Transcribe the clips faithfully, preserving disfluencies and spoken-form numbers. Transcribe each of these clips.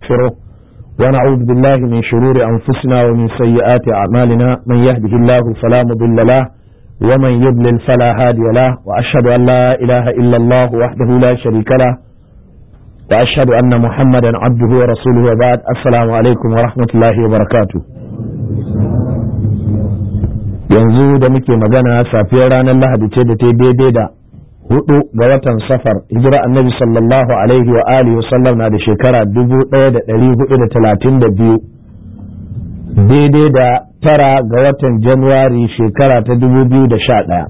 ونستغفره ونعوذ بالله من شرور أنفسنا ومن سيئات أعمالنا من يهده الله فلا مضل له ومن يضلل فلا هادي له وأشهد أن لا إله إلا الله وحده لا شريك له وأشهد أن محمدا عبده ورسوله وبعد السلام عليكم ورحمة الله وبركاته. yanzu da muke magana safiyar ranar Lahadi ce da ta daidai da hudu ga watan safar hijira annabi sallallahu alaihi wa alihi wa sallam na da shekara dubu ɗaya da ɗari hudu da talatin da biyu daidai da tara ga watan januwari shekara ta dubu biyu da sha ɗaya.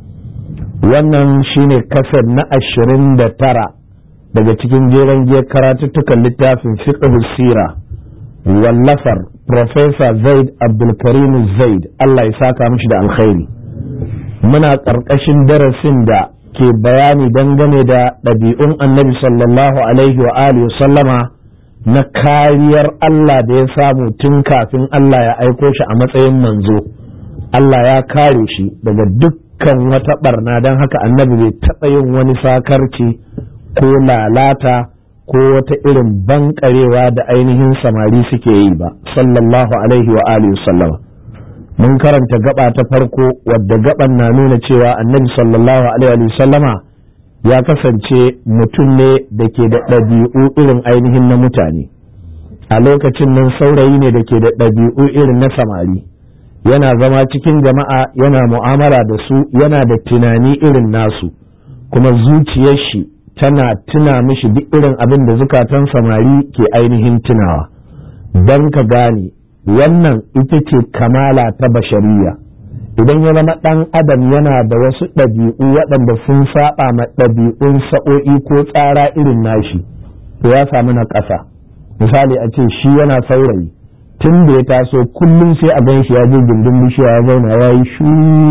Wannan shine kasar na ashirin da tara daga cikin jeren giyar karatuttukan littafin fiqh sira wallafar Profesa Zaid Abdulkarim Zaid Allah ya saka mishi da alkhairi. Muna ƙarƙashin darasin da ke bayani dangane da ɗabi'un annabi sallallahu alaihi wa alihi sallama na kariyar Allah da ya samu tun kafin Allah ya aiko shi a matsayin manzo. Allah ya kare shi daga dukkan wata barna, don haka annabi bai taɓa yin wani sakarci ko lalata ko wata irin bankarewa da ainihin samari suke yi ba sallallahu alaihi wa alihi sallama. Mun karanta gaba ta farko wadda gaban na nuna cewa annabi sallallahu alaihi wa sallama ya kasance mutum ne da ke da ɗabi'u irin ainihin na mutane. A lokacin nan saurayi ne da ke da ɗabi'u irin na samari, yana zama cikin jama'a, yana mu'amala da su, yana da tunani irin nasu, kuma zuciyar shi tana tuna mishi duk irin abin da zukatan samari ke ainihin tunawa. Don ka gane wannan ita ce kamala ta bashariya. Idan ya zama ɗan adam yana da wasu ɗabi'u waɗanda sun saba ma ɗabi'un sa'o'i ko tsara irin nashi, to ya samu na ƙasa. Misali a ce shi yana saurayi, tun da ya taso kullum sai a gan shi ya je gindin bishiya ya zauna ya yi shu,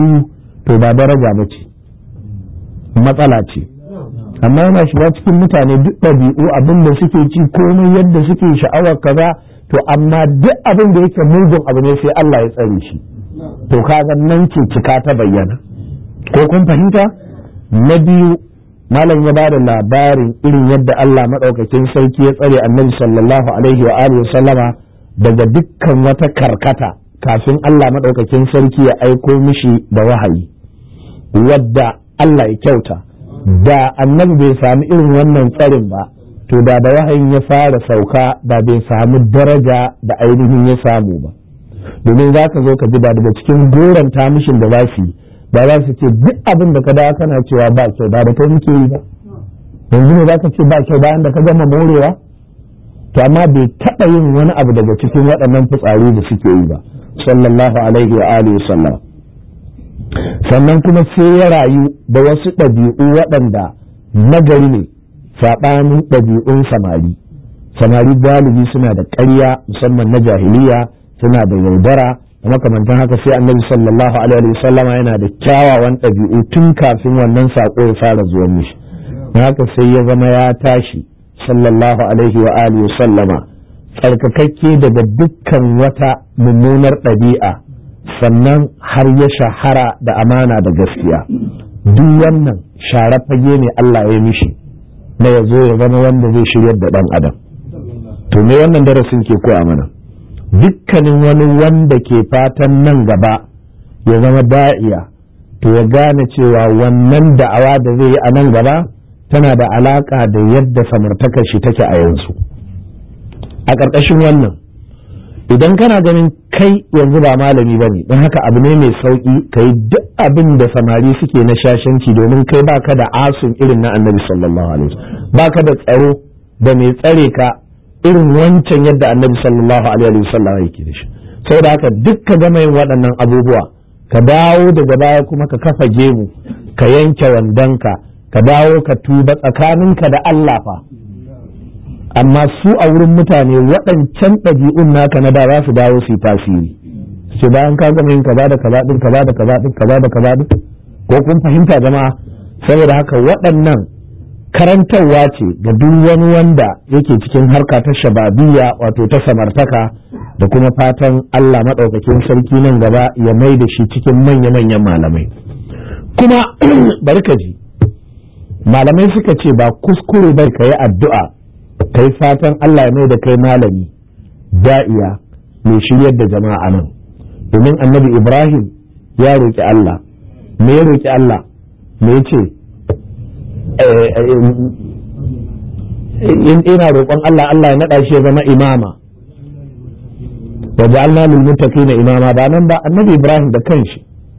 to ba daraja ba ce, matsala ce. Amma yana shiga cikin mutane duk ɗabi'u abin da suke ci komai yadda suke sha'awar kaza, to amma duk abin da yake mugun abu ne sai Allah ya tsare shi. To kaga nan ce cika ta bayyana. Ko kun fahimta? Na biyu, malam ya bada labarin irin yadda Allah madaukakin sarki ya tsare Annabi sallallahu alaihi wa alihi sallama daga dukkan wata karkata kafin Allah madaukakin sarki ya aiko mishi da wahayi. Wadda Allah ya kyauta, da Annabi bai sami irin wannan tsarin ba, to da da wahayin ya fara sauka da bai samu daraja da ainihin ya samu ba. Domin za ka zo ka ji ba daga cikin goron tamishin da za su yi, ba za su ce duk abin da ka da kana cewa ba kyau, ba da kai muke yi ba. Yanzu ne za ka ce ba kyau bayan da ka gama morewa? To amma bai taɓa yin wani abu daga cikin waɗannan fitsari da suke yi ba, sallallahu alaihi wa alihi sallam. Sannan kuma sai ya rayu da wasu ɗabi'u waɗanda nagari ne saɓanin ɗabi'un samari. Samari galibi suna da ƙarya, musamman na jahiliya, suna da yaudara da makamantan haka. Sai annabi sallallahu alaihi wa sallama yana da kyawawan ɗabi'u tun kafin wannan saƙo ya fara zuwa mishi. Haka sai ya zama ya tashi sallallahu alaihi wa alihi wa sallama tsarkakakke daga dukkan wata mummunar ɗabi'a, sannan har ya shahara da amana da gaskiya. Duk wannan share fage ne Allah ya mishi na ya zo ya zama wanda zai shiryar da ɗan adam. To me wannan darasin ke koya mana? Dukkanin wani wanda ke fatan nan gaba ya zama da'iya, to ya gane cewa wannan da'awa da zai yi a nan gaba tana da alaka da yadda samartakar shi take a yanzu. A ƙarƙashin wannan, idan kana ganin kai yanzu ba malami ba ne, don haka abu ne mai sauƙi ka yi duk abin da samari suke na shashanci, domin kai baka da asun irin na annabi sallallahu alaihi wasallam, baka da tsaro da mai tsare ka irin wancan yadda annabi sallallahu alaihi wasallam yake da shi. Saboda haka duk ka gama yin waɗannan abubuwa, ka dawo daga baya kuma ka kafa gemu, ka yanke wandonka, ka dawo ka tuba tsakaninka da Allah fa. Amma su a wurin mutane waɗancan ɗabi'un naka na da za su dawo su yi tasiri. Sai bayan ka gama yin kaza da kaza din kaza da kaza din kaza da kaza din, ko kun fahimta jama'a? Saboda haka waɗannan karantarwa ce ga duk wani wanda yake cikin harka ta shababiyya, wato ta samartaka, da kuma fatan Allah maɗaukakin sarki nan gaba ya mai da shi cikin manya-manyan malamai. Kuma barkaji, malamai suka ce ba kuskure bai ka yi addu'a kai fatan Allah ya mai da kai malami da'iya mai shiryar da jama'a nan, domin annabi Ibrahim ya roƙi Allah, me ya roƙi Allah, me ya ce in ina roƙon Allah Allah ya naɗa shi ya zama imama, wa ja'alna lil muttaqina imama, ba nan ba annabi Ibrahim da kanshi.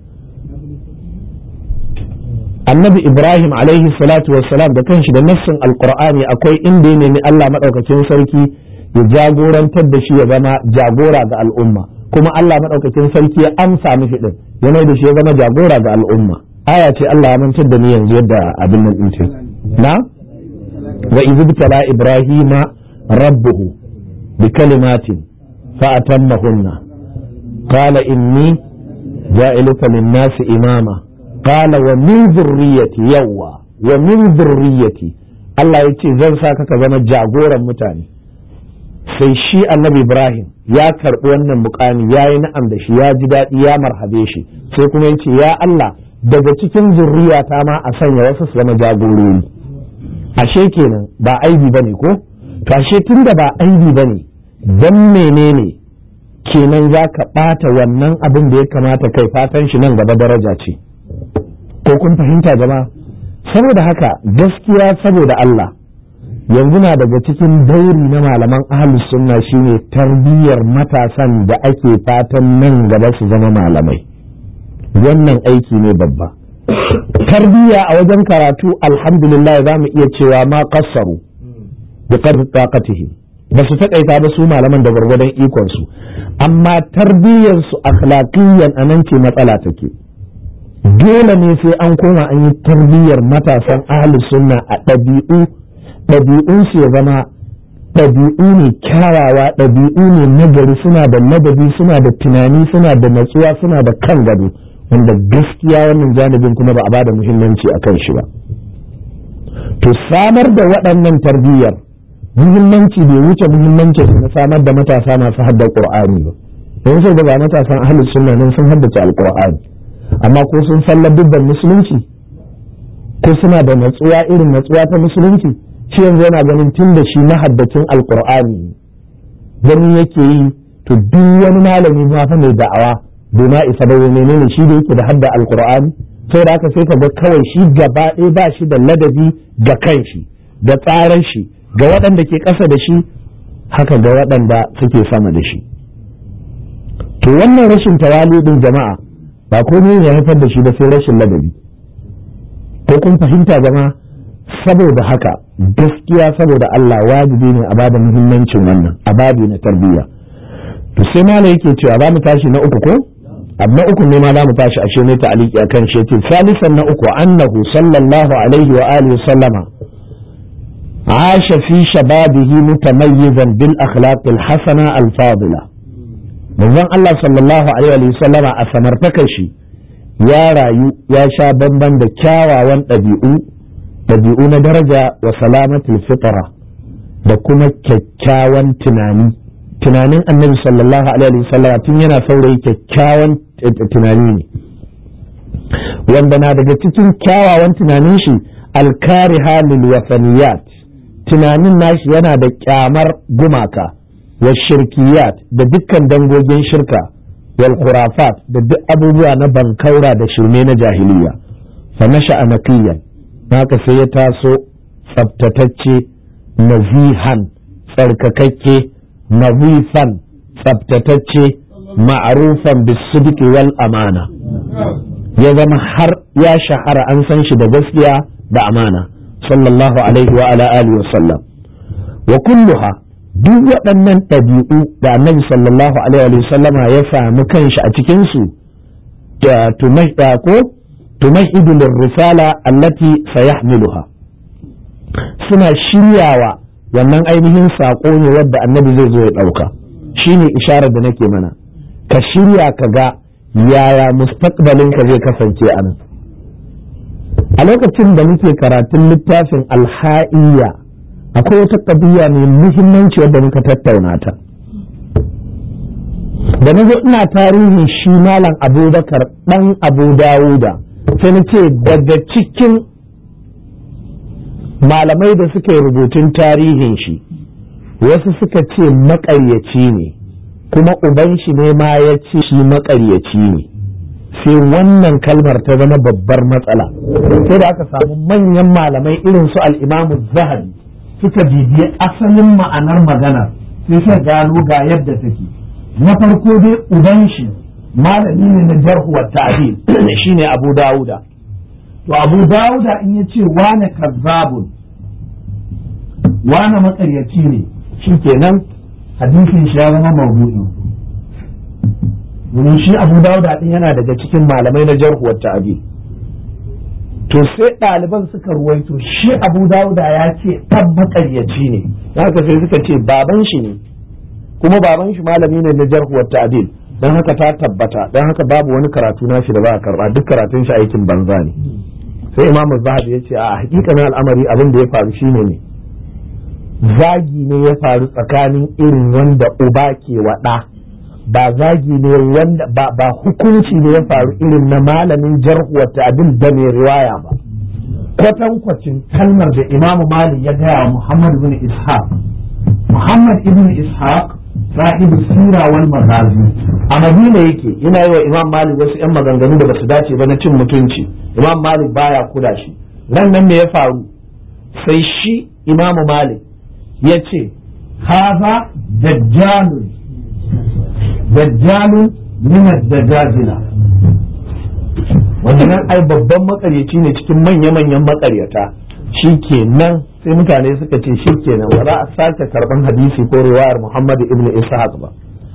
Annabi Ibrahim alaihi salatu wassalam da kanshi da nassin alqur'ani akwai inda ya nemi Allah madaukakin sarki ya jagorantar da shi ya zama jagora ga al'umma, kuma Allah madaukakin sarki ya amsa mishi din ya mai da shi ya zama jagora ga al'umma. Aya ce Allah ya mantar da ni yanzu yadda abin nan din ce na wa izibtala ibrahima rabbuhu bi kalimatin fa atammahunna qala inni ja'iluka lin-nasi imama qala wa min dhurriyyati yawwa wa min dhurriyyati, Allah ya ce zan saka ka zama jagoran mutane. Sai shi annabi Ibrahim ya karɓi wannan mukami ya yi na'am da shi, ya ji daɗi, ya marhabe shi, sai kuma ya ce ya Allah daga cikin zurriyata ma a sanya wasu su zama jagorori. Ashe kenan ba aibi bane ko? To ashe tunda ba aibi bane, dan menene kenan za ka ɓata wannan abin da ya kamata kai fatan shi nan gaba daraja ce? Ko kun fahimta jama'a? Saboda haka gaskiya saboda Allah yanzu na daga cikin dauri na malaman ahlus sunna shine tarbiyyar matasan da ake fatan nan gaba su zama malamai. Wannan aiki ne babba. Tarbiyya a wajen karatu alhamdulillah za mu iya cewa ma qassaru bi qadri taqatihi, ba su taƙaita ba su malaman da gwargwadon ikon su, amma tarbiyyar su akhlaqiyyan anan ce matsala take. Dole ne sai an koma an yi tarbiyyar matasan ahlus sunna a ɗabi'u ɗabi'unsu ya zama ɗabi'u ne kyawawa, ɗabi'u ne nagari, suna da ladabi, suna da tunani, suna da natsuwa, suna da kan gado, wanda gaskiya wannan janibin kuma ba a ba da muhimmanci a kan shi ba. To samar da waɗannan tarbiyyar muhimmanci bai wuce muhimmanci na samar da matasa masu haddar Qur'ani ba. Yanzu sai daga matasan ahlus sunna nan sun haddace alqur'ani, amma ko sun sallar dubban musulunci ko suna da natsuwa irin natsuwa ta musulunci? Shi yanzu yana ganin tun da shi mahaddacin alkur'ani gani yake yi, to duk wani malami ma fa mai da'awa bai ma isa ba, menene shi da yake da hadda alkur'ani? Sai da haka sai ka ga kawai shi gaba ɗaya ba shi da ladabi ga kanshi da tsaran shi ga waɗanda ke ƙasa da shi, haka ga waɗanda suke sama da shi. To wannan rashin tawali din jama'a ba komai ne ya haifar da shi ba sai rashin ladabi. Ko kun fahimta jama'a? Saboda haka gaskiya saboda Allah wajibi ne a bada muhimmancin wannan a babi na tarbiyya. To sai mala yake cewa za mu tashi na uku ko? Abu na uku ne ma za mu tashi ashe ne ta aliki akan shi yace salisan na uku annahu sallallahu alaihi wa alihi sallama asha fi shababihi mutamayyizan bil akhlaq al hasana al fadila. Manzon Allah sallallahu alaihi wa sallama a samartakar shi ya rayu ya sha bamban da kyawawan ɗabi'u ɗabi'u na daraja wa salamatul fitra da kuma kyakkyawan tunani. Tunanin annabi sallallahu alaihi wasallam tun yana saurayi kyakkyawan tunani ne, wanda na daga cikin kyawawan tunanin shi alkariha lil wasaniyat, tunanin nashi yana da kyamar gumaka wa shirkiyat da dukkan dangogin shirka wal khurafat da duk abubuwa na bankaura da shirme na jahiliya. fa nasha naqiyan, haka sai ya taso tsabtatacce, nazihan tsarkakakke, nazifan tsabtatacce, ma'rufan bisidqi wal amana, ya zama har ya shahara an san shi da gaskiya da amana sallallahu alaihi wa ala alihi wa sallam. Wa kulluha, duk waɗannan ɗabi'u da annabi sallallahu alaihi wa sallama ya sami kanshi a cikin su ko tumahidu lirrisala allati sayahmiluha, suna shiryawa wannan ainihin saƙo ne wadda annabi zai zo ya ɗauka. Shine isharar da nake mana, ka shirya ka ga yaya mustaqbalin ka zai kasance a nan. A lokacin da muke karatun littafin alha'iyya akwai wata ƙabiya mai muhimmanci wadda muka tattauna ta. Da na zo ina tarihin shi malam Abubakar ɗan Abu Dawuda, sai na ce daga cikin malamai da suka yi rubutun tarihin shi wasu suka ce maƙaryaci ne, kuma uban shi ne ma ya ce shi maƙaryaci ne. sai wannan kalmar ta zama babbar matsala, sai da aka samu manyan malamai irin su al-Imam Zahabi suka bibiye asalin ma'anar magana sai suka gano ga yadda take. Na farko dai uban shi malami ne na jarh wa ta'dil shine Abu Dawuda. To Abu Dawuda in yace wane kazzabun wane makaryaci ne, shikenan hadisin shi ya zama mawdu'i. domin shi Abu Dawuda din yana daga cikin malamai na jarh wa ta'dil. To sai ɗaliban suka ruwaito shi Abu Dawuda ya ce ɗan makaryaci ne, haka sai suka ce baban shi ne, kuma baban shi malami ne na jarh wa ta'dil, dan haka ta tabbata, dan haka babu wani karatu nashi da ba a karba, duk karatun shi aikin banza ne. Sai Imam Zahabi ya ce a hakikanin al'amari abin da ya faru shine ne zagi ne ya faru tsakanin irin wanda uba ke waɗa, ba zagi ne wanda ba, ba hukunci ne ya faru irin na malamin jarh wa ta'dil da mai riwaya ba. Kwatankwacin kalmar da Imam Malik ya gaya wa Muhammad ibn Ishaq. Muhammad ibn Ishaq sahibu sira wal maghazi a Madina yake, yana yi wa Imam Malik wasu ƴan maganganu da basu dace ba na cin mutunci. Imam Malik baya kula shi. Nan nan me ya faru? Sai shi Imam Malik ya ce haza dajjalun dajjalun min ad-dajajila, wannan ai babban makaryaci ne cikin manya-manyan makaryata. Shikenan sai mutane suka ce shikenan ba za a sake karban hadisi ko riwayar Muhammad ibn Ishaq ba.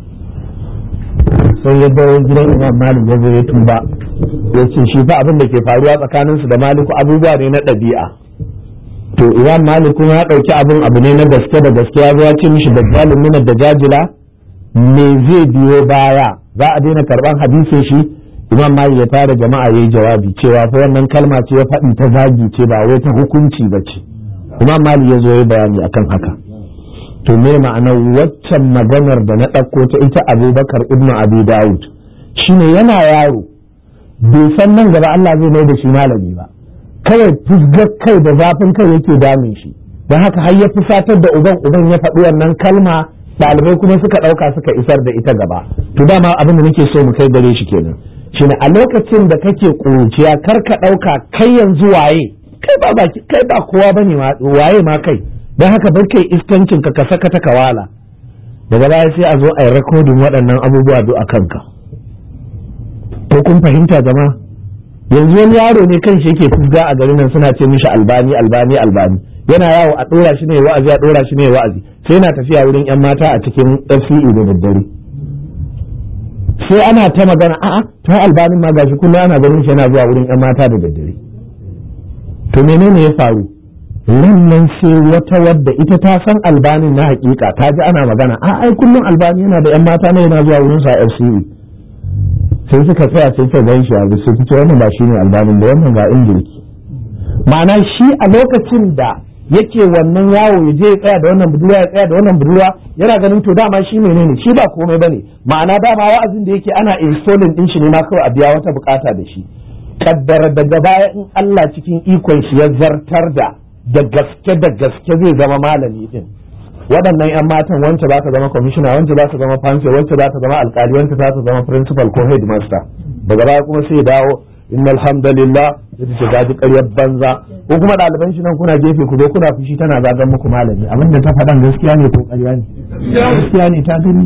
Sai ya dawo gidan Imam Malik ya zo ya tuba, ya ce shi fa abin da ke faruwa tsakaninsu da Maliku abubuwa ne na ɗabi'a. To Imam Malik kuma ya ɗauki abin abu ne na gaske da gaske, ya zo ya ce mishi dajjalun min ad-dajajila, me zai biyo baya, za a daina karban hadisin shi? Imam Malik ya tara jama'a yayi jawabi cewa fa wannan kalma ce ya faɗi ta zagi ce ba wai ta hukunci ba ce. Imam Malik ya zo ya bayani akan haka. To me ma'anar waccan maganar da na ɗauko ta ita Abubakar ibn Abi Dawud? Shine yana yaro bai san nan gaba Allah zai mai da shi malami ba, kawai fusgar kai da zafin kai yake damun shi, don haka har ya fusatar da uban uban ya faɗi wannan kalma, ɗalibai kuma suka ɗauka suka isar da ita gaba. To dama abin da nake so mu kai gare shi kenan, shine a lokacin da kake ƙuruciya kar ka ɗauka kai yanzu waye, kai ba baki kai ba kowa bane ma, waye ma kai, don haka bar kai iskancin ka ka saka ta kawala, daga baya sai a zo a yi rekodin waɗannan abubuwa duk a kanka. Ko kun fahimta jama'a? Yanzu wani yaro ne kan shi yake fusga a garin nan suna ce mishi albani albani albani, yana yawo a ɗora shi ne wa'azi a ɗora shi ne wa'azi, sai yana tafiya wurin yan mata a cikin F C E da daddare. Sai ana ta magana a'a ta albanin ma gashi kullum ana ganin shi yana zuwa wurin yan mata da daddare. To menene ya faru? Nan sai wata wadda ita ta san albanin na hakika, ta ji ana magana a ai kullum albani yana da yan mata ne yana zuwa wurin sa F C E. Sai suka tsaya sai ta gan shi a sai ta ce wannan ba shine albanin da wannan ga ingilki. Ma'ana shi a lokacin da yake wannan yawo ya je ya tsaya da wannan budurwa ya tsaya da wannan budurwa yana ganin to dama shi menene, shi ba komai bane, ma'ana dama wa'azin da yake ana installing din shi ne ma kawai a biya wata bukata da shi. Kaddara daga baya in Allah cikin ikon shi ya zartar da da gaske da gaske zai zama malami din, waɗannan yan matan wance za ta zama commissioner, wance za ta zama fancy, wance za ta zama alkali, wance za ta zama principal ko headmaster, daga baya kuma sai ya dawo innal hamdalillah da ta gaji ƙaryar banza, ko kuma ɗaliban shi nan kuna gefe ku zo kuna fushi tana zagan muku malami, abin da ta faɗan gaskiya ne ko ƙarya ne? Gaskiya ne, ta gani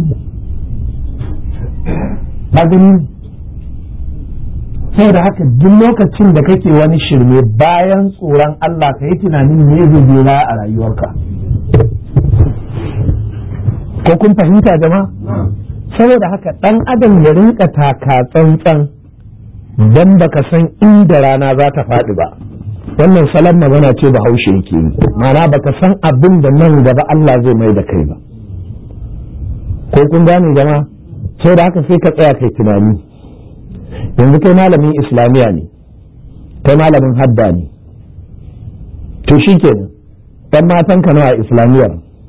ta gani saboda haka duk lokacin da kake wani shirme bayan tsoron Allah ka yi tunanin me zai biyo a rayuwarka. Ko kun fahimta jama'a? Saboda haka ɗan adam ya rinka taka tsantsan dan baka san inda rana za ta faɗi ba. Wannan salon magana ce Bahaushe yake yi, ma'ana baka san abin da nan gaba Allah zai mai da kai ba. Ko kun gane jama'a? Saboda haka sai ka tsaya kai tunani. Yanzu kai malamin Islamiyya ne, kai malamin hadda ne, to shi kenan ɗan matan ka nawa a Islamiyyar,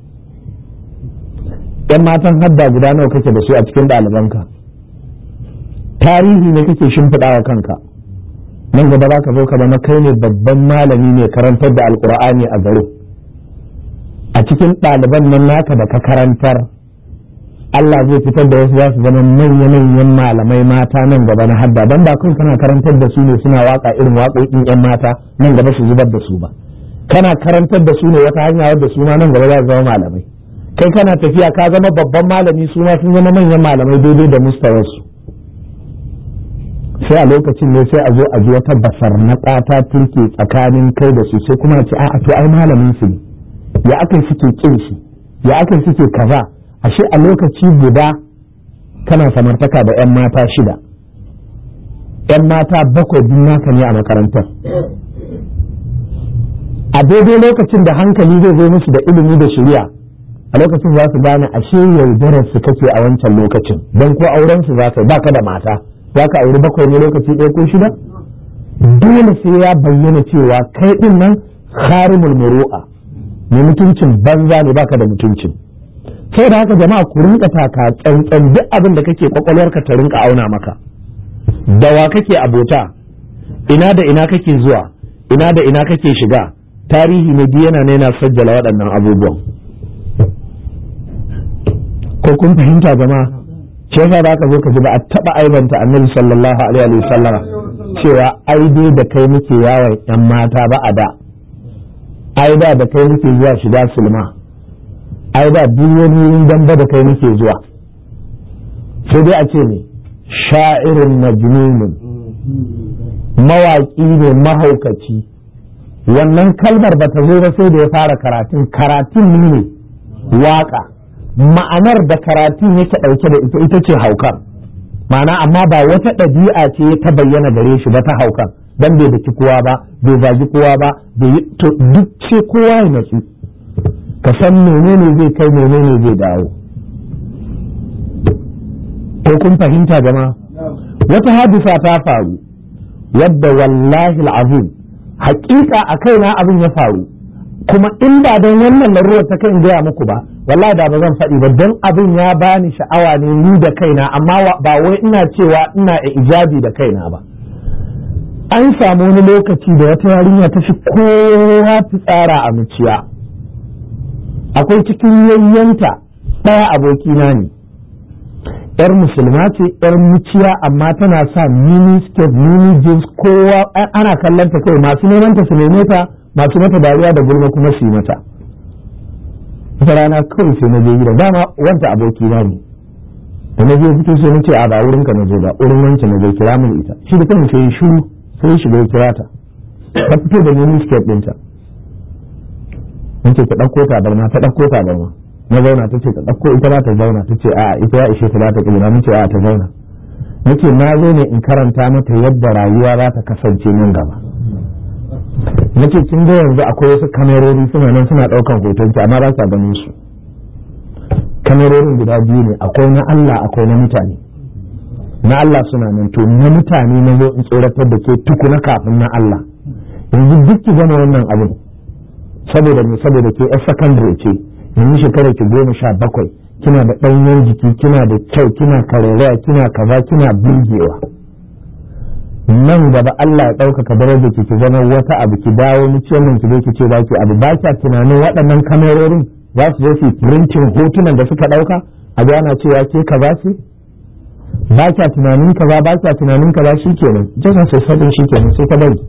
ɗan matan hadda guda nawa kake da su a cikin ɗalibanka, tarihi ne kake shimfiɗawa kanka, nan gaba za ka zo ka zama kai ne babban malami ne karantar da alkur'ani a garin. A cikin ɗaliban nan naka da ka karantar Allah zai fitar da wasu za su zama manya-manyan malamai mata nan gaba na hadda, don ba kun kana karantar da su ne suna waka irin waƙoƙin 'yan mata nan gaba su zubar da su ba, kana karantar da su ne wata hanya wadda su ma nan gaba za su zama malamai. Kai kana tafiya ka zama babban malami, su ma sun zama manyan malamai daidai da mustawarsu. Sai a lokacin ne sai a zo a ji wata basar na ƙata turke tsakanin kai da su, sai kuma a ce a'a to ai malamin su ne, ya akai suke kin shi, ya akai suke kaza. Ashe a lokaci guda kana samartaka da 'yan mata shida, 'yan mata bakwai din naka ne a makarantar. A daidai lokacin da hankali zai zo musu da ilimi da shari'a, a lokacin za su gane ashe yaudarar su kake a wancan lokacin, don ko auren su za ka ba ka da mata, za ka auri bakwai ne lokaci ɗaya ko shida. Dole sai ya bayyana cewa kai ɗin nan kharimul muru'a, mai mutuncin banza ne, baka da mutuncin. Sai da haka jama'a ku rinka taka tsantsan duk abin da kake kwakwalwarka ta rinka auna maka. Da wa kake abota, ina da ina kake zuwa, ina da ina kake shiga, tarihi ne duk yana yana sajjala waɗannan abubuwan. Ko kun fahimta jama'a? Ce yasa da aka zo ka ji ba a taɓa aibanta annabi sallallahu alaihi wa sallam cewa ai dai da kai muke yawon yan mata ba a da, ai da da kai muke zuwa shiga sulma, ai da duk wani wurin damba da kai muke zuwa. Sai dai a ce ne sha'irin majnunun, mawaƙi ne mahaukaci. Wannan kalmar ba ta zo ba sai da ya fara karatun, karatun ne waƙa, ma'anar da karatun yake ɗauke da ita ita ce haukan, ma'ana amma ba wata ɗabi'a ce ta bayyana gare shi ba ta haukan, dan bai daki kowa ba, bai zagi kowa ba, bai to duk sai kowa ya natsu ka san menene zai kai menene zai dawo. Ko kun fahimta jama'a? Wata hadisa ta faru wadda wallahi al'azim haƙiƙa a kaina abin ya faru, kuma in ba don wannan larurar ta kai in gaya muku ba wallahi da ba zan faɗi ba, don abin ya bani sha'awa ne ni da kaina, amma ba wai ina cewa ina ijabi da kaina ba. An samu wani lokaci da wata yarinya ta fi kowa fitsara a muciya. Akwai cikin yayyanta ɗaya abokina ne, yar musulma ce, yar muciya, amma tana sa mini skirt mini jeans, kowa ana kallon ta kai, masu neman ta su neme ta, masu mata dariya da gulma kuma su yi mata. Wata rana kawai sai na je gida, dama wanta abokina ne, da na je fito sai na ce a ba wurin ka na je ba, wurin wancan na je kira min ita. Shi da kan sai shiru, sai ya shiga ya kira ta, ta fito da mini skirt ɗinta. Nace ta ɗauko tabarma, ta ɗauko tabarma. Na zauna ta ce ta ɗauko ita za ta zauna, ta ce a ita ya ishe ta za ta ƙilina, nace a ta zauna. Nace na zo ne in karanta mata yadda rayuwa za ta kasance nan gaba. Nace kin ga yanzu akwai wasu kamerori suna nan suna ɗaukan hoton ki amma ba sa ganin su. Kamerorin guda biyu ne, akwai na Allah akwai na mutane. Na Allah suna nan, to na mutane na zo in tsoratar da ke tukuna kafin na Allah. Yanzu duk ki gama wannan abin saboda me, saboda ke yar secondary ce, yanzu shekarar ki goma sha bakwai, kina da ɗanyen jiki, kina da kyau, kina kareraya, kina kaza, kina burgewa. Nan gaba Allah ya ɗaukaka darajar ki ki zama wata abu, ki dawo muciyar nan ki zo ki ce ba ki abu, ba kya tunanin waɗannan kamerorin za su zo su printing hotunan da suka ɗauka a ga ana cewa ke kaza ce, ba kya tunanin kaza, ba kya tunanin kaza, shikenan jasa sai sabon shikenan sai ka bari.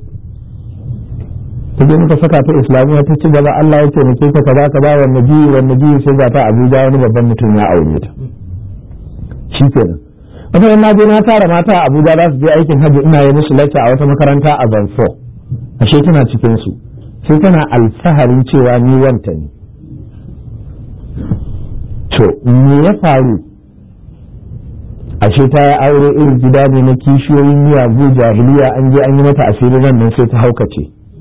Ta je muka saka ta islamiyya ta ci gaba, Allah ya taimake ta kaza kaza, wa nabi wa nabi sai ga ta Abuja wani babban mutum ya aure ta. Shikenan wata na je na tara mata a Abuja za su je aikin hajji, ina yi musu lacca a wata makaranta a Zanfo, ashe tana cikin su, sai tana alfaharin cewa ni wanta ne. To me ya faru? Ashe ta yi aure irin gida ne na kishiyoyin miyagu jahiliya, an je an yi mata asiri nan nan sai ta haukace.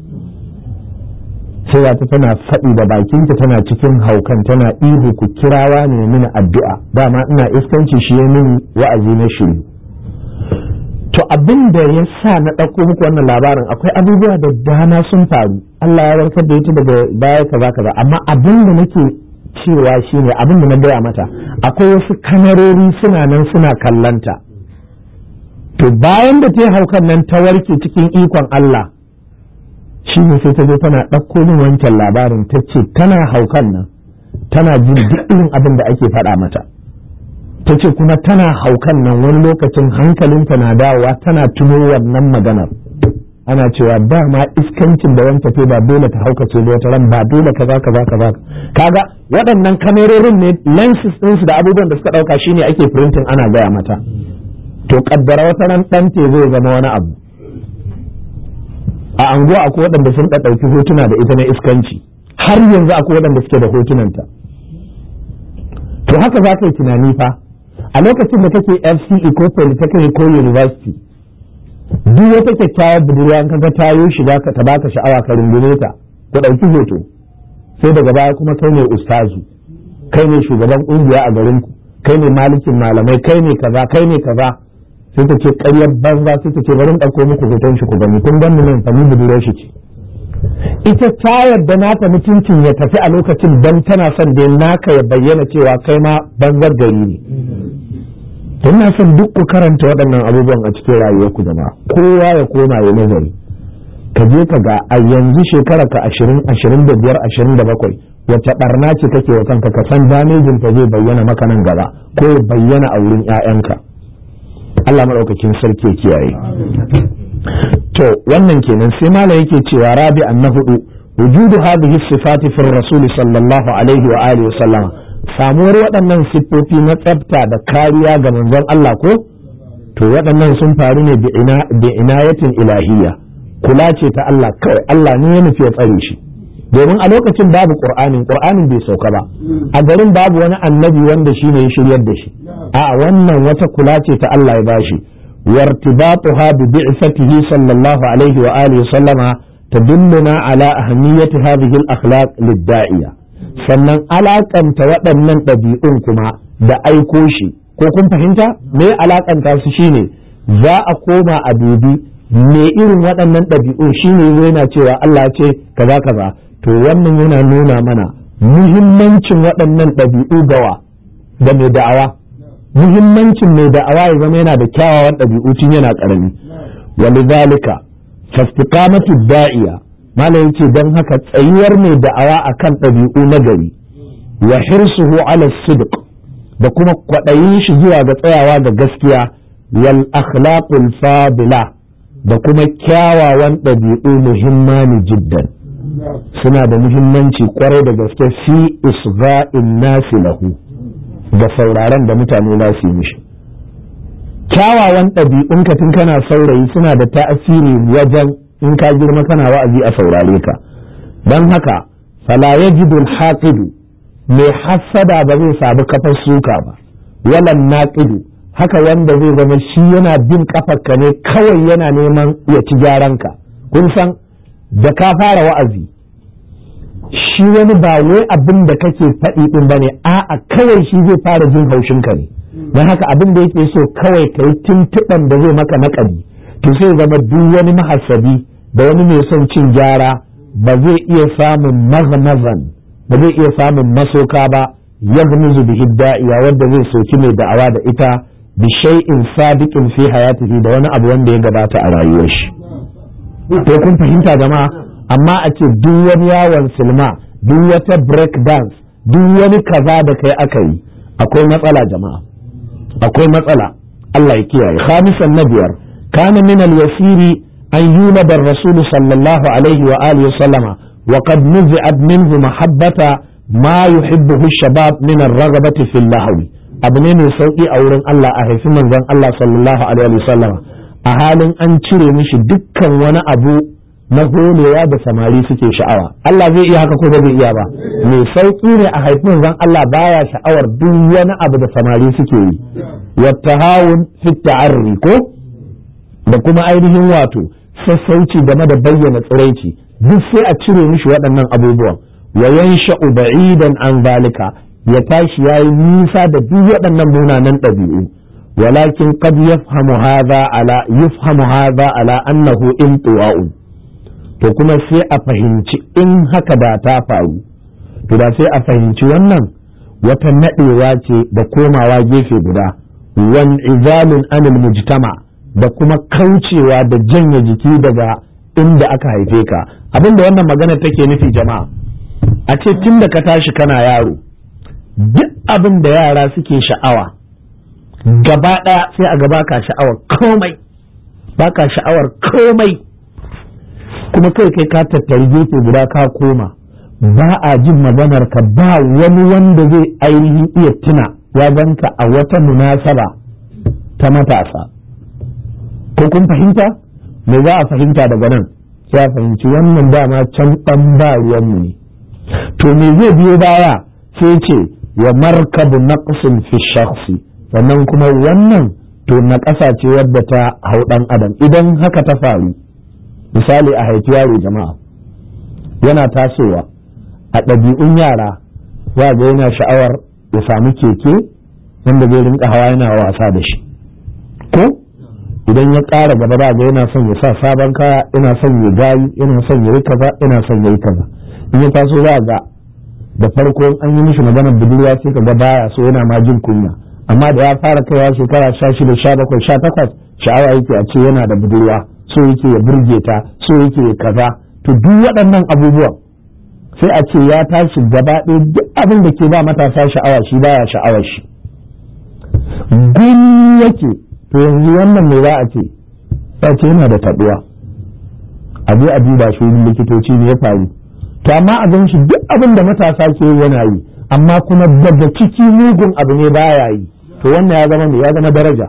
Sai ta tana faɗi da bakinta tana cikin haukan, tana ihu ku kirawa ne mini addu'a, dama ina iskanci shi ya mini wa'azi na shiru. To abin da ya sa na ɗauko muku wannan labarin, akwai abubuwa da dama sun faru, Allah ya warkar da ita daga baya kaza kaza, amma abin da nake cewa shine abin da na gaya mata, akwai wasu kamerori suna nan suna kallanta. To to bayan da ta yi haukan nan ta warke cikin ikon Allah shi ne sai ta zo tana ɗauko min wancan labarin ta ce tana haukan nan tana jin duk irin abin da ake faɗa mata ta ce kuma tana haukan nan wani lokacin hankalinta na dawowa tana tuno wannan maganar ana cewa dama iskancin da wanta ce ba dole ta haukace da wata ran ba dole kaza kaza kaza kaga waɗannan kamerorin ne lenses ɗinsu da abubuwan da suka ɗauka shine ake printing ana gaya mata to kaddara wata ran ɗan te zai zama wani abu a anguwa akwai waɗanda sun ɗauki hotuna da ita na iskanci har yanzu akwai waɗanda suke da hotunanta to haka za ka yi tunani fa a lokacin da kake F C E ko polytechnic ko university duk wata kyakkyawar budurwa in kaga tayo shiga ka ta baka sha'awa ka rungume ta ku ɗauki hoto sai daga baya kuma kai ne ustazu kai ne shugaban ƙungiya a garin ku kai ne malikin malamai kai ne kaza kai ne kaza sai ta ce ƙaryar banza sai ta ce bari in ɗauko muku hoton shi ku gani kun gani nan fa ni budurwar shi ce ita ta yarda nata mutuncin ya tafi a lokacin don tana son da naka ya bayyana cewa kai ma banzar gari ne don na son duk ku karanta waɗannan abubuwan a cikin rayuwar ku jama'a kowa ya koma ya nazari ka je ka ga a yanzu shekara ka ashirin ashirin da biyar ashirin da bakwai wata barna ce kake wa kanka ka san damejin ta zai bayyana maka nan gaba ko ya bayyana a wurin 'ya'yanka Allah maɗaukakin sarki ya kiyaye to wannan kenan sai mala yake cewa rabi'an na hudu wujudu hadhihi sifati fi rasul sallallahu alaihi wa alihi wasallam samuwar waɗannan siffofi na tsafta da kariya ga manzon Allah ko to waɗannan sun faru ne bi ina bi inayatin ilahiyya kula ce ta Allah kai Allah ne ya nufi ya tsare shi domin a lokacin babu qur'anin qur'anin bai sauka ba a garin babu wani annabi wanda shine ya shiryar da shi a wannan wata kula ce ta Allah ya bashi وارتباطها ببعثته صلى الله عليه وآله وسلم تدلنا على أهمية هذه الأخلاق للداعية sannan alakanta waɗannan ɗabi'un kuma da aiko shi ko kun fahimta me alakanta su shine za a koma a dubi me irin waɗannan ɗabi'un shine yana cewa Allah ce kaza kaza to wannan yana nuna mana muhimmancin waɗannan ɗabi'u gawa da mai da'awa muhimmancin mai da'awa ya zama yana da kyawawan ɗabi'u tun yana ƙarami walidhalika fastiqamatu da'iya malai yake don haka tsayuwar mai da'awa akan ɗabi'u na gari wa hirsuhu ala sidq da kuma kwaɗayin shi zuwa ga tsayawa da gaskiya wal akhlaqul fadila da kuma kyawawan ɗabi'u muhimmani jiddan suna da muhimmanci kwarai da gaske fi isgha'in nasi lahu da sauraron da mutane za su yi mishi kyawawan ɗabi'unka tun kana saurayi suna da ta'asiri wajen in ka girma kana wa'azi a saurare ka don haka fala yajidu al-haqidu mai hassada ba zai sabu kafar suka ba walan naqidu haka wanda zai zama shi yana bin kafarka ne kawai yana neman ya ci gyaranka kun san da ka fara wa'azi shi wani ba wai abin da kake faɗi ɗin ba ne a'a kawai shi zai fara jin haushinka ne don haka abin da yake so kawai ka yi tuntuɓan da zai maka naƙadi to sai zama duk wani mahassabi da wani mai son cin gyara ba zai iya samun mazamazan ba zai iya samun masoka ba ya gumuzu bi hidda'iya wanda zai soki mai da'awa da ita bi shay'in sadiqin fi hayatihi da wani abu wanda ya gabata a rayuwar shi to kun fahimta jama'a amma a ce duk wani yawon silma duk wata break dance duk wani kaza da kai aka yi akwai matsala jama'a akwai matsala Allah ya kiyaye khamisan na biyar kana min al-yasiri an yulada ar-rasul sallallahu alaihi wa alihi sallama wa qad nuzi'at minhu mahabbata ma yuhibbuhu ash-shabab min ar-raghabati fil lahwi abu ne mai sauki a wurin Allah a haifi manzon Allah sallallahu alaihi wa sallama a halin an cire mishi dukkan wani abu na holewa da samari suke sha'awa Allah zai iya haka ko ba zai iya ba mai sauki ne a haifin zan Allah baya sha'awar duk wani abu da samari suke yi wattahawun fi ta'arri ko da kuma ainihin wato sassauci game da bayyana tsiraici duk sai a cire mishi waɗannan abubuwan wa yansha'u ba'idan an zalika ya tashi yayi nisa da duk waɗannan munanan ɗabi'u walakin qad yafhamu hadha ala yafhamu hadha ala annahu intiwa'un to kuma sai a fahimci in haka da ta faru to da sai a fahimci wannan wata nadewa ce da komawa gefe guda wan izalun anil mujtama da kuma kaucewa da janye jiki daga inda aka haife ka. Abinda wannan magana take nufi jama'a, a ce tun da ka tashi kana yaro duk abin da yara suke sha'awa gaba ɗaya sai a gaba ka sha'awar komai, ba ka sha'awar komai, kuma kai kai ka tattari gefe guda ka koma, ba a jin maganar ka, ba wani wanda zai ainihin iya tuna ya ganka a wata munasaba ta matasa. Ko kun fahimta? Me za a fahimta daga nan? Sai a fahimci wannan dama can ɗan ba ruwanmu ne. To me zai biyo baya? Sai ce wa markabu naqsin fi shakhsi, sannan kuma wannan to na ƙasa ce wadda ta hau ɗan adam. Idan haka ta faru, misali a haifi yaro jama'a yana tasowa, a ɗabi'un yara za ga yana sha'awar ya samu keke wanda zai rinka hawa yana wasa da shi, ko idan ya ƙara gaba za ga yana son ya sa sabon kaya, yana son ya gayi, yana son ya yi kaza, yana son ya yi kaza. In ya taso za ga da farko an yi mishi maganar budurwa sai ka ga baya so, yana ma jin kunya, amma da ya fara kaiwa shekara sha shida sha bakwai sha takwas sha'awa yake a ce yana da budurwa, so yake ya burge ta, so yake ya kaza. To duk waɗannan abubuwan sai a ce ya tashi gaba ɗaya duk abin da ke ba matasa sha'awa shi baya sha'awar shi, gani yake. To yanzu wannan me za a ce? Ya ce yana da taɓuwa, a je a duba shi wurin likitoci ne ya faru. To amma a gan shi duk abin da matasa ke yana yi, amma kuma daga ciki mugun abu ne baya yi. To wannan ya zama ne, ya zama daraja.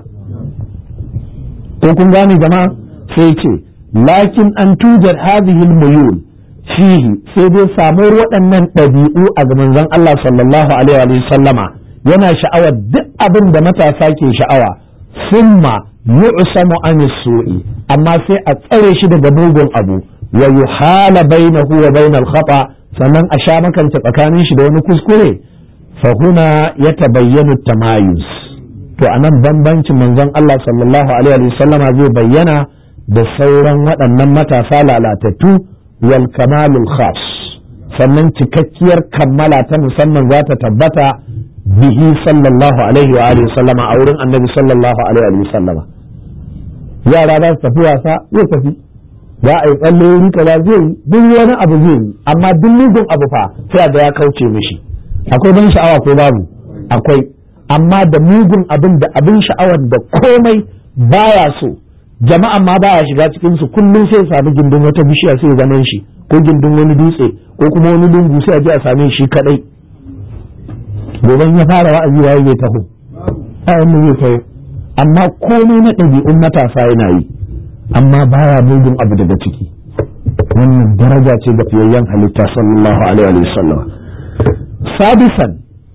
Ko kun gane jama'a? Sai ce lakin an tujar hadhihi al-muyul fihi, sai dai samuwar waɗannan ɗabi'u a ga manzon Allah sallallahu alaihi wa sallama, yana sha'awar duk abin da matasa ke sha'awa, summa yu'samu an su'i, amma sai a tsare shi daga mugun abu, wa yuhala bainahu wa bainal khata, sannan a sha makance tsakanin shi da wani kuskure, fa huna yatabayyanu tamayuz. To anan bambancin manzon Allah sallallahu alaihi wa sallama zai bayyana da sauran waɗannan matasa lalatattu, wal kamalul khas, sannan cikakkiyar kammala ta musamman za ta tabbata bihi sallallahu alaihi wa alihi sallama a wurin annabi sallallahu alaihi wa sallama. Yara za su tafi wasa, zai tafi, za a yi tsalle wuri kaza zai yi, duk wani abu zai yi, amma duk mugun abu fa sai ga ya kauce mishi. Akwai ban sha'awa ko babu? Akwai, amma da mugun abin da abin sha'awar da komai baya so, jama'a ma baya shiga cikin su, kullum sai ya sami gindin wata bishiya sai ya zaman shi, ko gindin wani dutse, ko kuma wani lungu sai a je a same shi kadai. Gobe ya fara wa'azi waye zai taho, ayan ne zai taho, amma komai na ɗabi'un matasa yana yi, amma baya mugun abu daga ciki. Wannan daraja ce ga fiyayyen halitta sallallahu alaihi wa sallam. Sadisan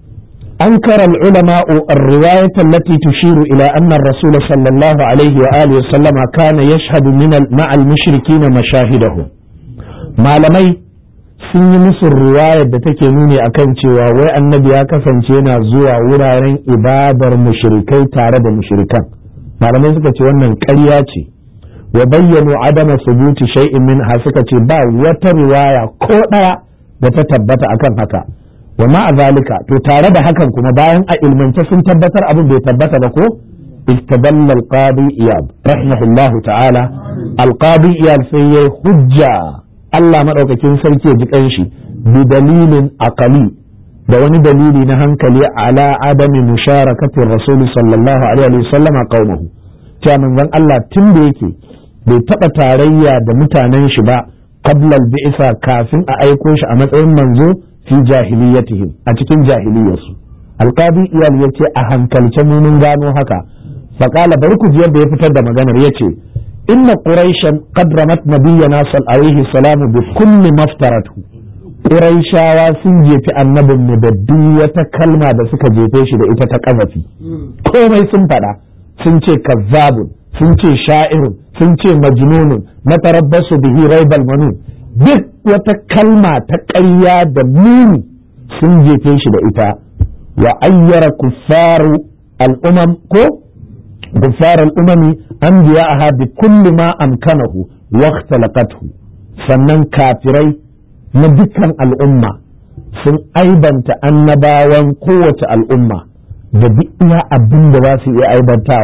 أنكر العلماء الرواية التي تشير إلى أن الرسول صلى الله عليه وآله وسلم كان يشهد من مع المشركين مشاهده. ما لمي sun yi musu riwayar da take nuni akan cewa wai annabi ya kasance yana zuwa wuraren ibadar mushrikai tare da mushrikan. Malamai suka ce wannan ƙarya ce, wa bayyanu adama subuti shay'in minha, suka ce ba wata riwaya ko ɗaya da ta tabbata akan haka. Wa ma'a zalika, to tare da hakan kuma bayan a ilmance sun tabbatar abin bai tabbata ba ko, istadalla al-qadi iyad rahimahullahu ta'ala, al-qadi iyad sai ya hujja, Allah madaukakin sarki ya ji kanshi, bi dalilin aqali, da wani dalili na hankali, ala adami musharakatir rasul sallallahu alaihi wa sallam qaumahu, cewa manzon Allah tun da yake bai taba tarayya da mutanen shi ba qabla al-bi'sa, kafin a aiko shi a matsayin manzo, fi jahiliyatihim, a cikin jahiliyarsu. Alqadi iyal yace a hankalce mu mun gano haka, fa qala bari ku ji yadda ya fitar da maganar, yace inna quraishan qad ramat nabiyyana sallallahu alaihi wasallam bi kulli maftaratu. Quraishawa sun jefi annabin mu da duk wata kalma da suka jefe shi da ita ta kazafi, komai sun faɗa, sun ce kazzabun, sun ce sha'irun, sun ce majnunun, natarabbasu bihi raibal manun, duk wata kalma ta ƙarya da muni sun jefe shi da ita. Wa ayyara kuffaru al'umam ko kuffar al'umami an biya a bi kulli ma amkanahu wa ikhtalaqathu, sannan kafirai na dukkan al'umma sun aibanta annabawan kowace al'umma da duk iya abin da za su iya aibantawa